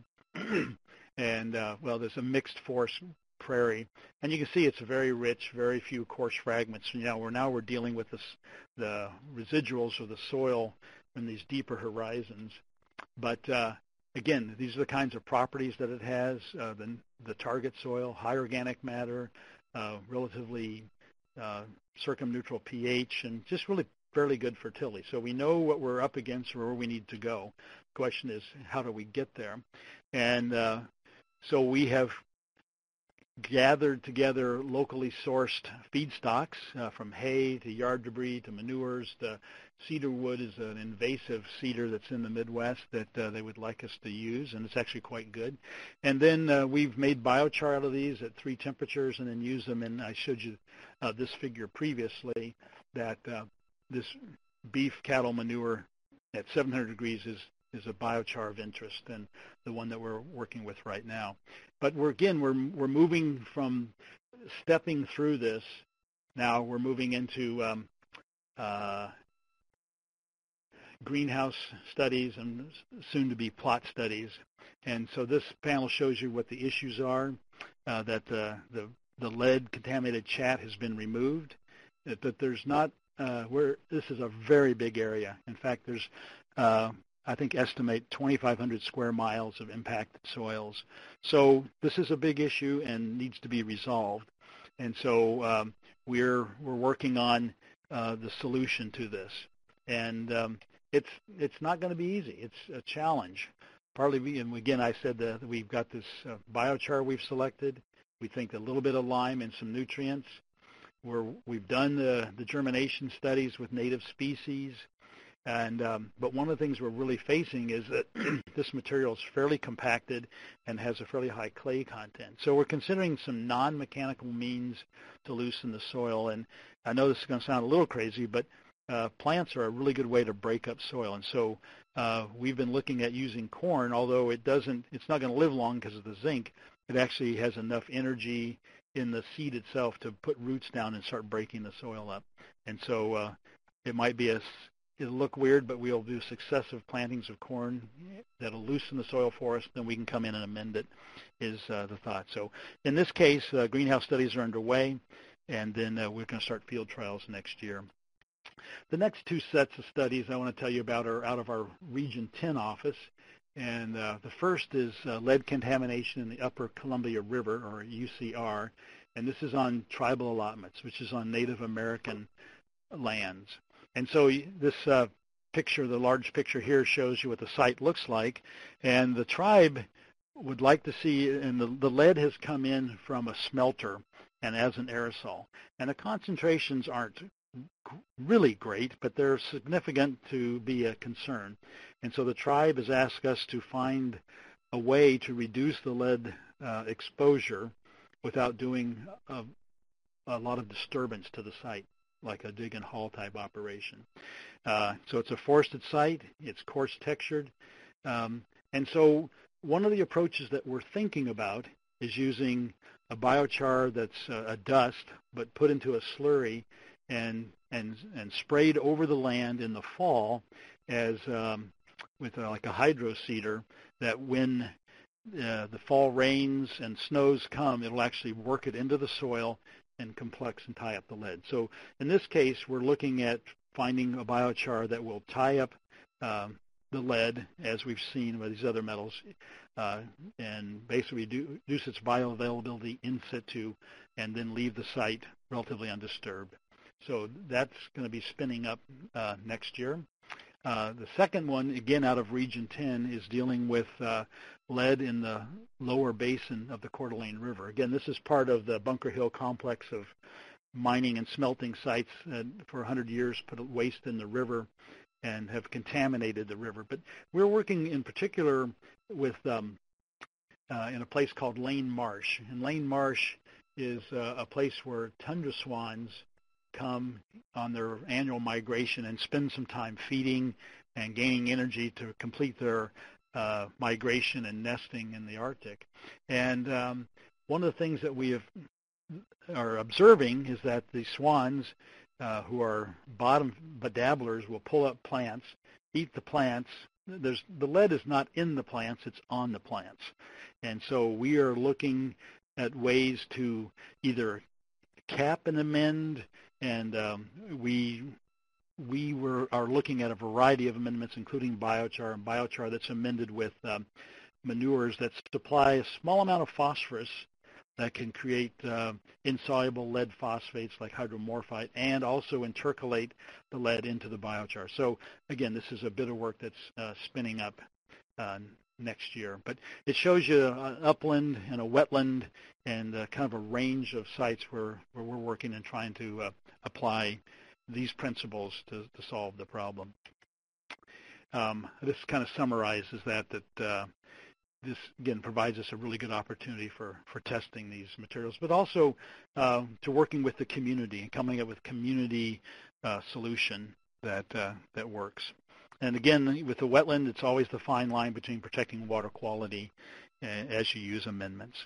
B: and uh, well, there's a mixed forest prairie, and you can see it's very rich, very few coarse fragments. You know, we're now we're dealing with this, the residuals of the soil in these deeper horizons. But uh, again, these are the kinds of properties that it has, uh, the, the target soil, high organic matter, uh, relatively uh, circumneutral pH, and just really fairly good fertility. So we know what we're up against or where we need to go. The question is, how do we get there? And uh, so we have gathered together locally sourced feedstocks uh, from hay to yard debris to manures. The cedar wood is an invasive cedar that's in the Midwest that uh, they would like us to use, and it's actually quite good. And then uh, we've made biochar out of these at three temperatures and then use them. And I showed you uh, this figure previously that uh, this beef cattle manure at seven hundred degrees is is a biochar of interest, and the one that we're working with right now. But we're again, we're we're moving from stepping through this. Now we're moving into um, uh, greenhouse studies and soon to be plot studies. And so this panel shows you what the issues are, uh, that the, the the lead contaminated chat has been removed, that, that there's not, uh, where this is a very big area. In fact, there's uh, I think estimate twenty-five hundred square miles of impacted soils. So this is a big issue and needs to be resolved. And so um, we're we're working on uh, the solution to this. And um, it's it's not going to be easy. It's a challenge. Partly, and again, I said that we've got this uh, biochar we've selected. We think a little bit of lime and some nutrients. We're, we've done the, the germination studies with native species. And um, but one of the things we're really facing is that this material is fairly compacted and has a fairly high clay content. So we're considering some non-mechanical means to loosen the soil. And I know this is going to sound a little crazy, but uh, plants are a really good way to break up soil. And so uh, we've been looking at using corn, although it doesn't, it's not going to live long because of the zinc. It actually has enough energy in the seed itself to put roots down and start breaking the soil up. And so uh, it might be a It'll look weird, but we'll do successive plantings of corn that'll loosen the soil for us. Then we can come in and amend it, is uh, the thought. So in this case, uh, greenhouse studies are underway, and then uh, we're going to start field trials next year. The next two sets of studies I want to tell you about are out of our Region ten office. And uh, the first is uh, lead contamination in the Upper Columbia River, or U C R. And this is on tribal allotments, which is on Native American lands. And so this uh, picture, the large picture here, shows you what the site looks like. And the tribe would like to see, and the, the lead has come in from a smelter and as an aerosol. And the concentrations aren't really great, but they're significant to be a concern. And so the tribe has asked us to find a way to reduce the lead uh, exposure without doing a, a lot of disturbance to the site, like a dig and haul type operation. Uh, so it's a forested site, it's coarse textured, um, and so one of the approaches that we're thinking about is using a biochar that's uh, a dust, but put into a slurry and and and sprayed over the land in the fall as um, with uh, like a hydro seeder, that when uh, the fall rains and snows come, it'll actually work it into the soil and complex and tie up the lead. So in this case, we're looking at finding a biochar that will tie up um, the lead, as we've seen with these other metals, uh, and basically reduce its bioavailability in situ and then leave the site relatively undisturbed. So that's going to be spinning up uh, next year. Uh, the second one, again out of Region ten, is dealing with uh, lead in the lower basin of the Coeur d'Alene River. Again, this is part of the Bunker Hill complex of mining and smelting sites that for one hundred years put waste in the river and have contaminated the river. But we're working in particular with um, uh, in a place called Lane Marsh. And Lane Marsh is uh, a place where tundra swans come on their annual migration and spend some time feeding and gaining energy to complete their uh, migration and nesting in the Arctic. And um, one of the things that we have, are observing is that the swans uh, who are bottom dabblers will pull up plants, eat the plants. There's, the lead is not in the plants, it's on the plants. And so we are looking at ways to either cap and amend, and um, we we were are looking at a variety of amendments, including biochar and biochar that's amended with um, manures that supply a small amount of phosphorus that can create uh, insoluble lead phosphates like hydromorphite, and also intercalate the lead into the biochar. So again, this is a bit of work that's uh, spinning up uh, next year. But it shows you an upland and a wetland and uh, kind of a range of sites where, where we're working and trying to uh, apply these principles to, to solve the problem. Um, this kind of summarizes that, that uh, this, again, provides us a really good opportunity for, for testing these materials, but also uh, to working with the community and coming up with community uh, solution that, uh, that works. And again, with the wetland, it's always the fine line between protecting water quality uh, as you use amendments.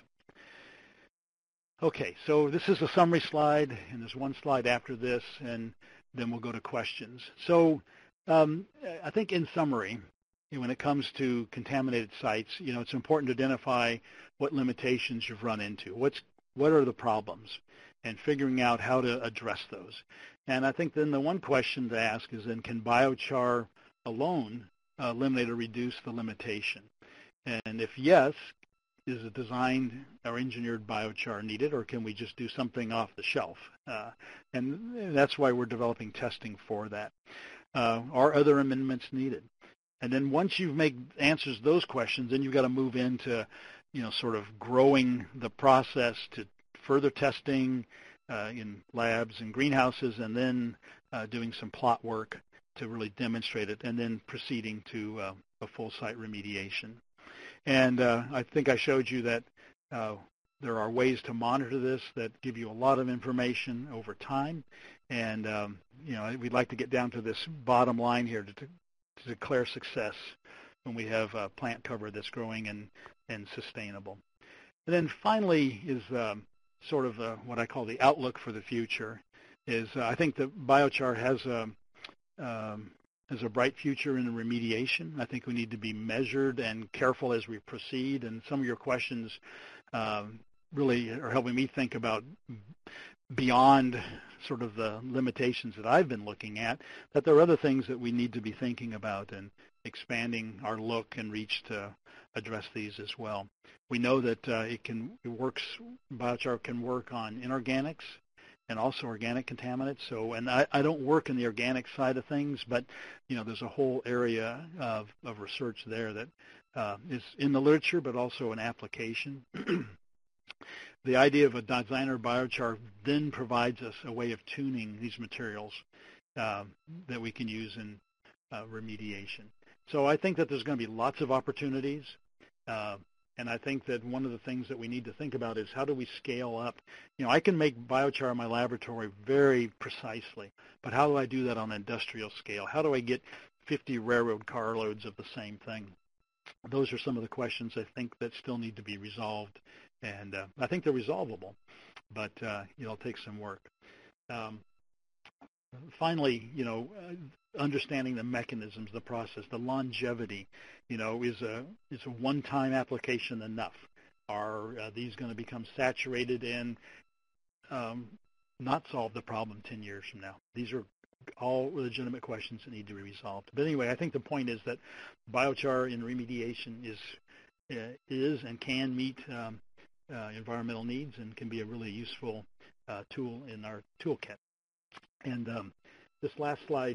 B: Okay, so this is a summary slide, and there's one slide after this, and then we'll go to questions. So um, I think in summary, when it comes to contaminated sites, you know, it's important to identify what limitations you've run into. What's, what are the problems? And figuring out how to address those. And I think then the one question to ask is then, can biochar alone uh, eliminate or reduce the limitation? And if yes, is a designed or engineered biochar needed, or can we just do something off the shelf? Uh, and that's why we're developing testing for that. Uh, are other amendments needed? And then once you've made answers to those questions, then you've got to move into, you know, sort of growing the process to further testing uh, in labs and greenhouses, and then uh, doing some plot work to really demonstrate it, and then proceeding to uh, a full site remediation. And uh, I think I showed you that uh, there are ways to monitor this that give you a lot of information over time. And, um, you know, we'd like to get down to this bottom line here to, to to declare success when we have uh, plant cover that's growing and, and sustainable. And then finally is um, sort of uh, what I call the outlook for the future. Is uh, I think that biochar has a, um, has a bright future in remediation. I think we need to be measured and careful as we proceed. And some of your questions um, really are helping me think about beyond sort of the limitations that I've been looking at, that there are other things that we need to be thinking about and expanding our look and reach to address these as well. We know that uh, it can, it works, biochar can work on inorganics and also organic contaminants. So, and I, I don't work in the organic side of things, but, you know, there's a whole area of, of research there that uh, is in the literature, but also an application. The idea of a designer biochar then provides us a way of tuning these materials uh, that we can use in uh, remediation. So I think that there's going to be lots of opportunities, uh, and I think that one of the things that we need to think about is how do we scale up? You know, I can make biochar in my laboratory very precisely, but how do I do that on an industrial scale? How do I get fifty railroad carloads of the same thing? Those are some of the questions I think that still need to be resolved. And uh, I think they're resolvable, but uh, you know, it'll take some work. Um, finally, you know, uh, understanding the mechanisms, the process, the longevity, you know, is a is a one-time application enough? Are uh, these going to become saturated and um, not solve the problem ten years from now? These are all legitimate questions that need to be resolved. But anyway, I think the point is that biochar in remediation is uh, is and can meet um, Uh, environmental needs and can be a really useful uh, tool in our toolkit. And um, this last slide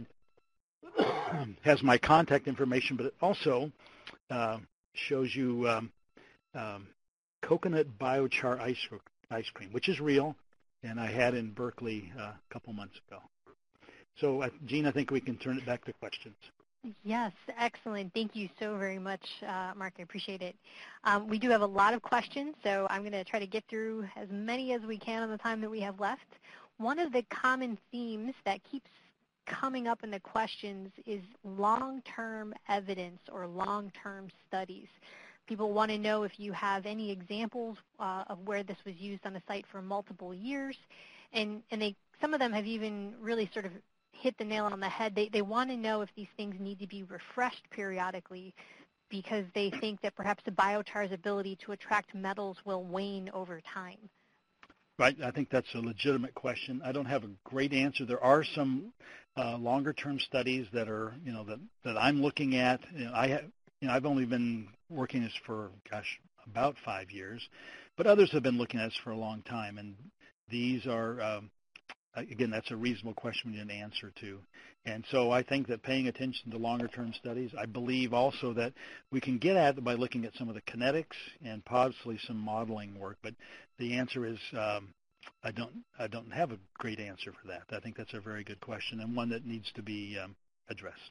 B: has my contact information, but it also uh, shows you um, um, coconut biochar ice, ice cream, which is real, and I had in Berkeley uh, a couple months ago. So, uh, Jean, I think we can turn it back to questions.
A: Yes, excellent. Thank you so very much, uh, Mark. I appreciate it. Um, we do have a lot of questions, so I'm going to try to get through as many as we can in the time that we have left. One of the common themes that keeps coming up in the questions is long-term evidence or long-term studies. People want to know if you have any examples uh, of where this was used on a site for multiple years, and, and they, some of them have even really sort of hit the nail on the head. They, they want to know if these things need to be refreshed periodically because they think that perhaps the biochar's ability to attract metals will wane over time.
B: Right. I think that's a legitimate question. I don't have a great answer. There are some uh, longer-term studies that are, you know, that, that I'm looking at. You know, I have, you know, I've only been working this for, gosh, about five years, but others have been looking at this for a long time, and these are um, again, that's a reasonable question we need an answer to. And so I think that paying attention to longer-term studies, I believe also that we can get at it by looking at some of the kinetics and possibly some modeling work. But the answer is um, I don't I don't have a great answer for that. I think that's a very good question and one that needs to be um, addressed.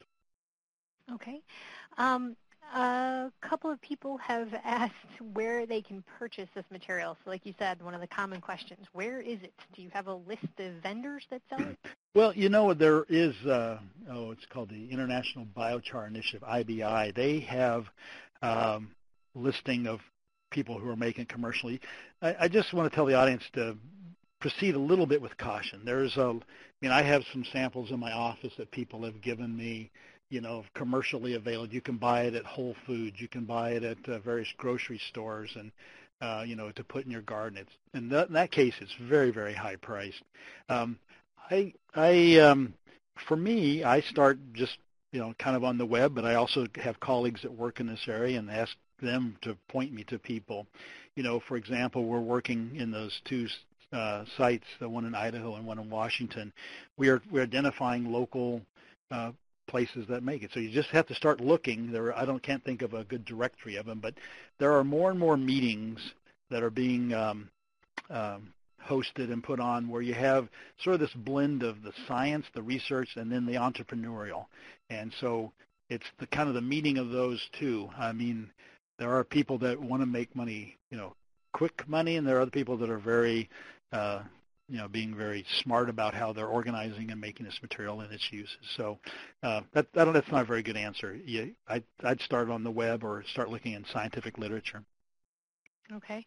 A: Okay. Um, a couple of people have asked where they can purchase this material. So like you said, one of the common questions, where is it? Do you have a list of vendors that sell it?
B: Well, you know, there is, uh, oh, it's called the International Biochar Initiative, I B I. They have um, listing of people who are making commercially. I, I just want to tell the audience to proceed a little bit with caution. There's a, I mean, I have some samples in my office that people have given me, you know, commercially available. You can buy it at Whole Foods. You can buy it at uh, various grocery stores and, uh, you know, to put in your garden. It's, in, that, in that case, it's very, very high priced. Um, I, I, um, for me, I start just, you know, kind of on the web, but I also have colleagues that work in this area and ask them to point me to people. You know, for example, we're working in those two uh, sites, the one in Idaho and one in Washington. We are we're identifying local uh, places that make it. So you just have to start looking. There, I don't can't think of a good directory of them, but there are more and more meetings that are being um, um, hosted and put on where you have sort of this blend of the science, the research, and then the entrepreneurial. And so it's the kind of the meeting of those two. I mean, there are people that want to make money, you know, quick money, and there are other people that are very, uh, you know, being very smart about how they're organizing and making this material and its uses. So uh, that, that that's not a very good answer. You, I, I'd start on the web or start looking in scientific literature.
A: Okay.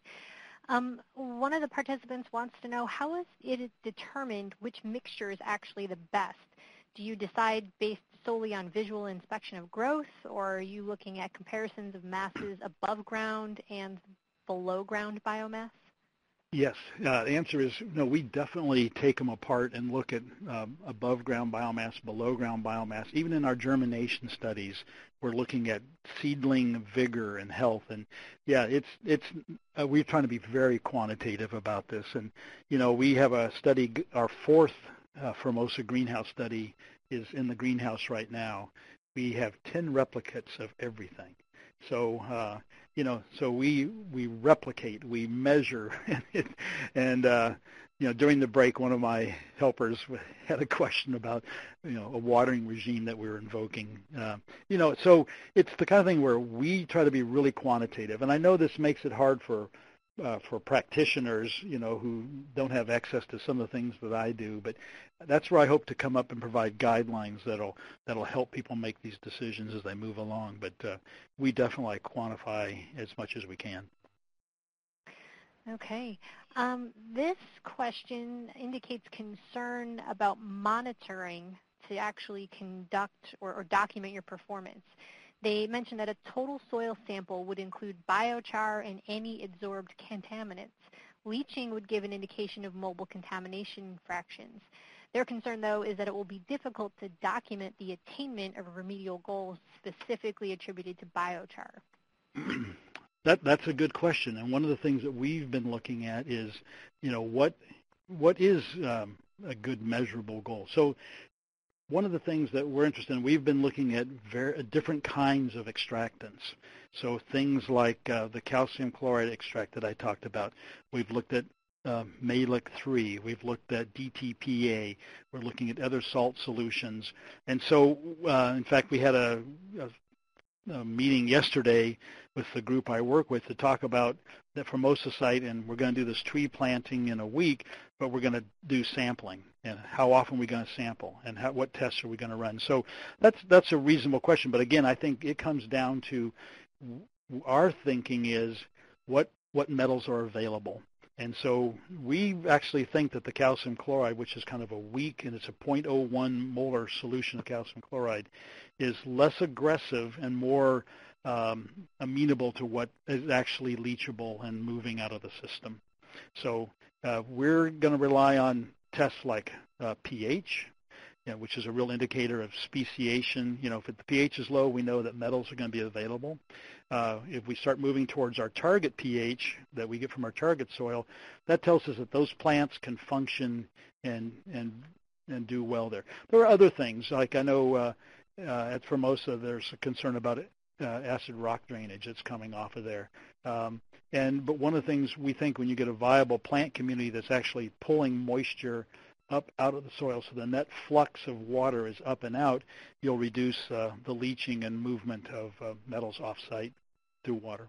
A: Um, one of the participants wants to know, how is it determined which mixture is actually the best? Do you decide based solely on visual inspection of growth, or are you looking at comparisons of masses above ground and below ground biomass?
B: Yes. Uh, the answer is no. We definitely take them apart and look at um, above ground biomass, below ground biomass. Even in our germination studies, we're looking at seedling vigor and health. And yeah, it's it's uh, we're trying to be very quantitative about this. And you know, we have a study. Our fourth uh, Formosa greenhouse study is in the greenhouse right now. We have ten replicates of everything. So. Uh, You know, so we we replicate, we measure, and uh, you know, during the break, one of my helpers had a question about, you know, a watering regime that we were invoking. Uh, you know, so it's the kind of thing where we try to be really quantitative, and I know this makes it hard for uh, for practitioners, you know, who don't have access to some of the things that I do, but that's where I hope to come up and provide guidelines that'll that'll help people make these decisions as they move along. But uh, we definitely quantify as much as we can.
A: Okay. Um, this question indicates concern about monitoring to actually conduct or, or document your performance. They mentioned that a total soil sample would include biochar and any adsorbed contaminants. Leaching would give an indication of mobile contamination fractions. Their concern, though, is that it will be difficult to document the attainment of remedial goals specifically attributed to biochar.
B: That that's a good question, and one of the things that we've been looking at is, you know, what what is um, a good measurable goal. So one of the things that we're interested in, we've been looking at very different kinds of extractants. So things like uh, the calcium chloride extract that I talked about. We've looked at uh, Malic three. We've looked at D T P A. We're looking at other salt solutions. And so, uh, in fact, we had a, a, a meeting yesterday with the group I work with to talk about the Formosa site, and we're going to do this tree planting in a week, but we're going to do sampling, and how often are we going to sample, and how, what tests are we going to run. So that's that's a reasonable question, but again, I think it comes down to our thinking is what what metals are available. And so we actually think that the calcium chloride, which is kind of a weak, and it's a zero point zero one molar solution of calcium chloride, is less aggressive and more um, amenable to what is actually leachable and moving out of the system. So uh, we're going to rely on tests like uh, pH, you know, which is a real indicator of speciation. You know, if the pH is low, we know that metals are going to be available. Uh, if we start moving towards our target pH that we get from our target soil, that tells us that those plants can function and and and do well there. There are other things, like I know uh, uh, at Formosa there's a concern about uh, acid rock drainage that's coming off of there. Um, and but one of the things we think, when you get a viable plant community that's actually pulling moisture up out of the soil, so the net flux of water is up and out, you'll reduce uh, the leaching and movement of uh, metals off-site through water.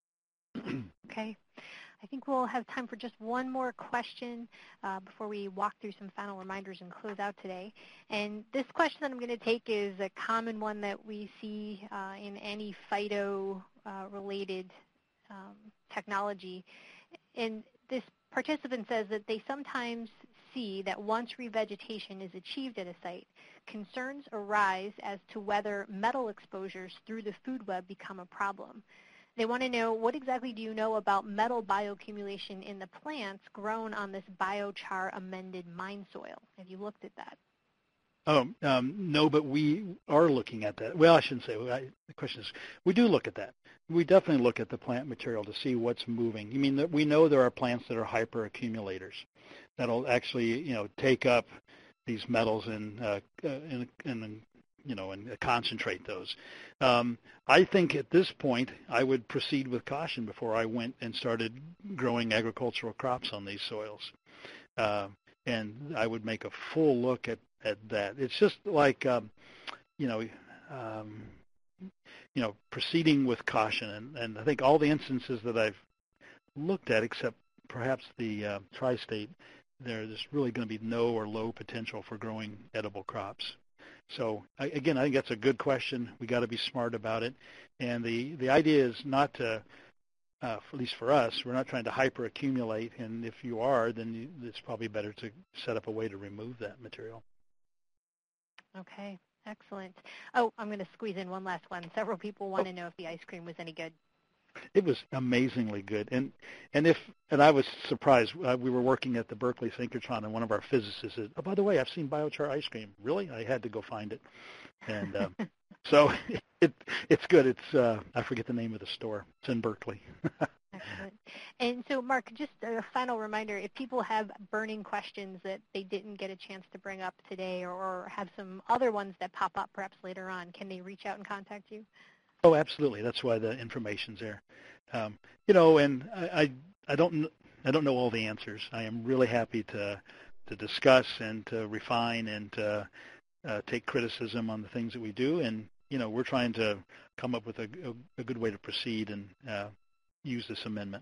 A: Okay. I think we'll have time for just one more question uh, before we walk through some final reminders and close out today. And this question that I'm going to take is a common one that we see uh, in any phyto-related uh, um, technology. And this participant says that they sometimes see that once revegetation is achieved at a site, concerns arise as to whether metal exposures through the food web become a problem. They want to know, what exactly do you know about metal bioaccumulation in the plants grown on this biochar amended mine soil? Have you looked at that?
B: Oh, um, no, but we are looking at that. Well, I shouldn't say. I, the question is, we do look at that. We definitely look at the plant material to see what's moving. You mean that we know there are plants that are hyperaccumulators that'll actually, you know, take up these metals and, uh, and, and you know, and concentrate those. Um, I think at this point I would proceed with caution before I went and started growing agricultural crops on these soils. Uh, and I would make a full look at, at that. It's just like, um, you know, um, you know, proceeding with caution. And, and I think all the instances that I've looked at, except perhaps the uh, tri-state, there's really going to be no or low potential for growing edible crops. So again, I think that's a good question. We got to be smart about it. And the, the idea is not to, uh, at least for us, we're not trying to hyper-accumulate. And if you are, then you, it's probably better to set up a way to remove that material.
A: Okay, excellent. Oh, I'm going to squeeze in one last one. Several people want oh. to know if the ice cream was any good.
B: It was amazingly good, and and if and I was surprised. Uh, we were working at the Berkeley Synchrotron, and one of our physicists said, "Oh, by the way, I've seen biochar ice cream." Really? I had to go find it, and um, so it it's good. It's uh, I forget the name of the store. It's in Berkeley.
A: Excellent. And so, Mark, just a final reminder: if people have burning questions that they didn't get a chance to bring up today, or, or have some other ones that pop up perhaps later on, can they reach out and contact you?
B: Oh, absolutely. That's why the information's there. Um, you know, and I, I, I don't, I don't know all the answers. I am really happy to, to discuss and to refine and to uh, take criticism on the things that we do. And you know, we're trying to come up with a, a, a good way to proceed and uh, use this amendment.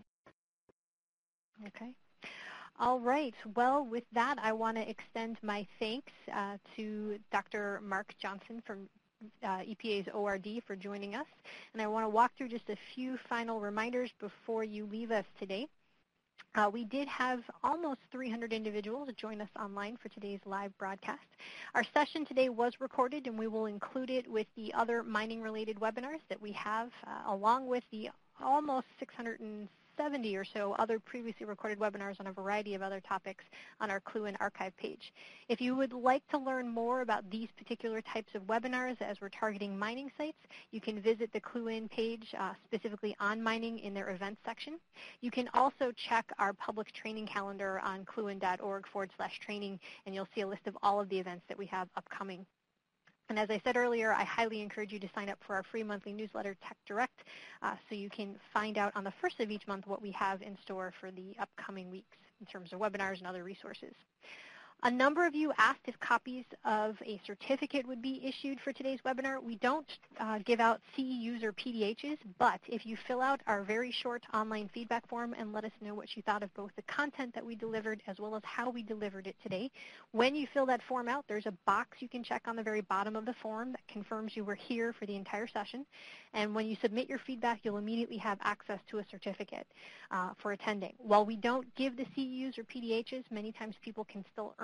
A: Okay. All right. Well, with that, I want to extend my thanks uh, to Doctor Mark Johnson from Uh, E P A's O R D for joining us. And I want to walk through just a few final reminders before you leave us today. Uh, we did have almost three hundred individuals join us online for today's live broadcast. Our session today was recorded, and we will include it with the other mining-related webinars that we have, uh, along with the almost six hundred seventy or so other previously recorded webinars on a variety of other topics on our Clue and archive page. If you would like to learn more about these particular types of webinars as we're targeting mining sites, you can visit the Clue In page uh, specifically on mining in their events section. You can also check our public training calendar on cluein.org forward slash training, and you'll see a list of all of the events that we have upcoming. And as I said earlier, I highly encourage you to sign up for our free monthly newsletter, Tech Direct, uh, so you can find out on the first of each month what we have in store for the upcoming weeks in terms of webinars and other resources. A number of you asked if copies of a certificate would be issued for today's webinar. We don't uh, give out C E Us or P D Hs, but if you fill out our very short online feedback form and let us know what you thought of both the content that we delivered as well as how we delivered it today, when you fill that form out, there's a box you can check on the very bottom of the form that confirms you were here for the entire session. And when you submit your feedback, you'll immediately have access to a certificate uh, for attending. While we don't give the C E Us or P D Hs, many times people can still earn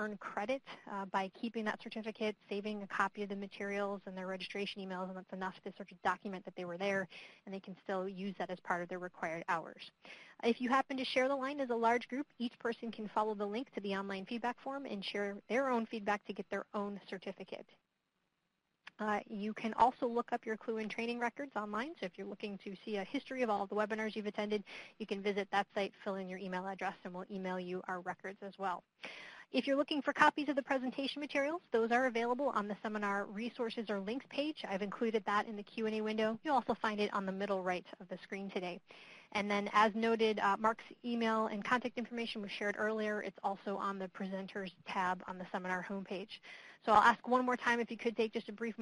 A: earn credit uh, by keeping that certificate, saving a copy of the materials and their registration emails, and that's enough to sort of document that they were there, and they can still use that as part of their required hours. If you happen to share the line as a large group, each person can follow the link to the online feedback form and share their own feedback to get their own certificate. Uh, you can also look up your Clue in training records online. So if you're looking to see a history of all of the webinars you've attended, you can visit that site, fill in your email address, and we'll email you our records as well. If you're looking for copies of the presentation materials, those are available on the seminar resources or links page. I've included that in the Q and A window. You'll also find it on the middle right of the screen today. And then as noted, uh, Mark's email and contact information was shared earlier. It's also on the presenters tab on the seminar homepage. So I'll ask one more time if you could take just a brief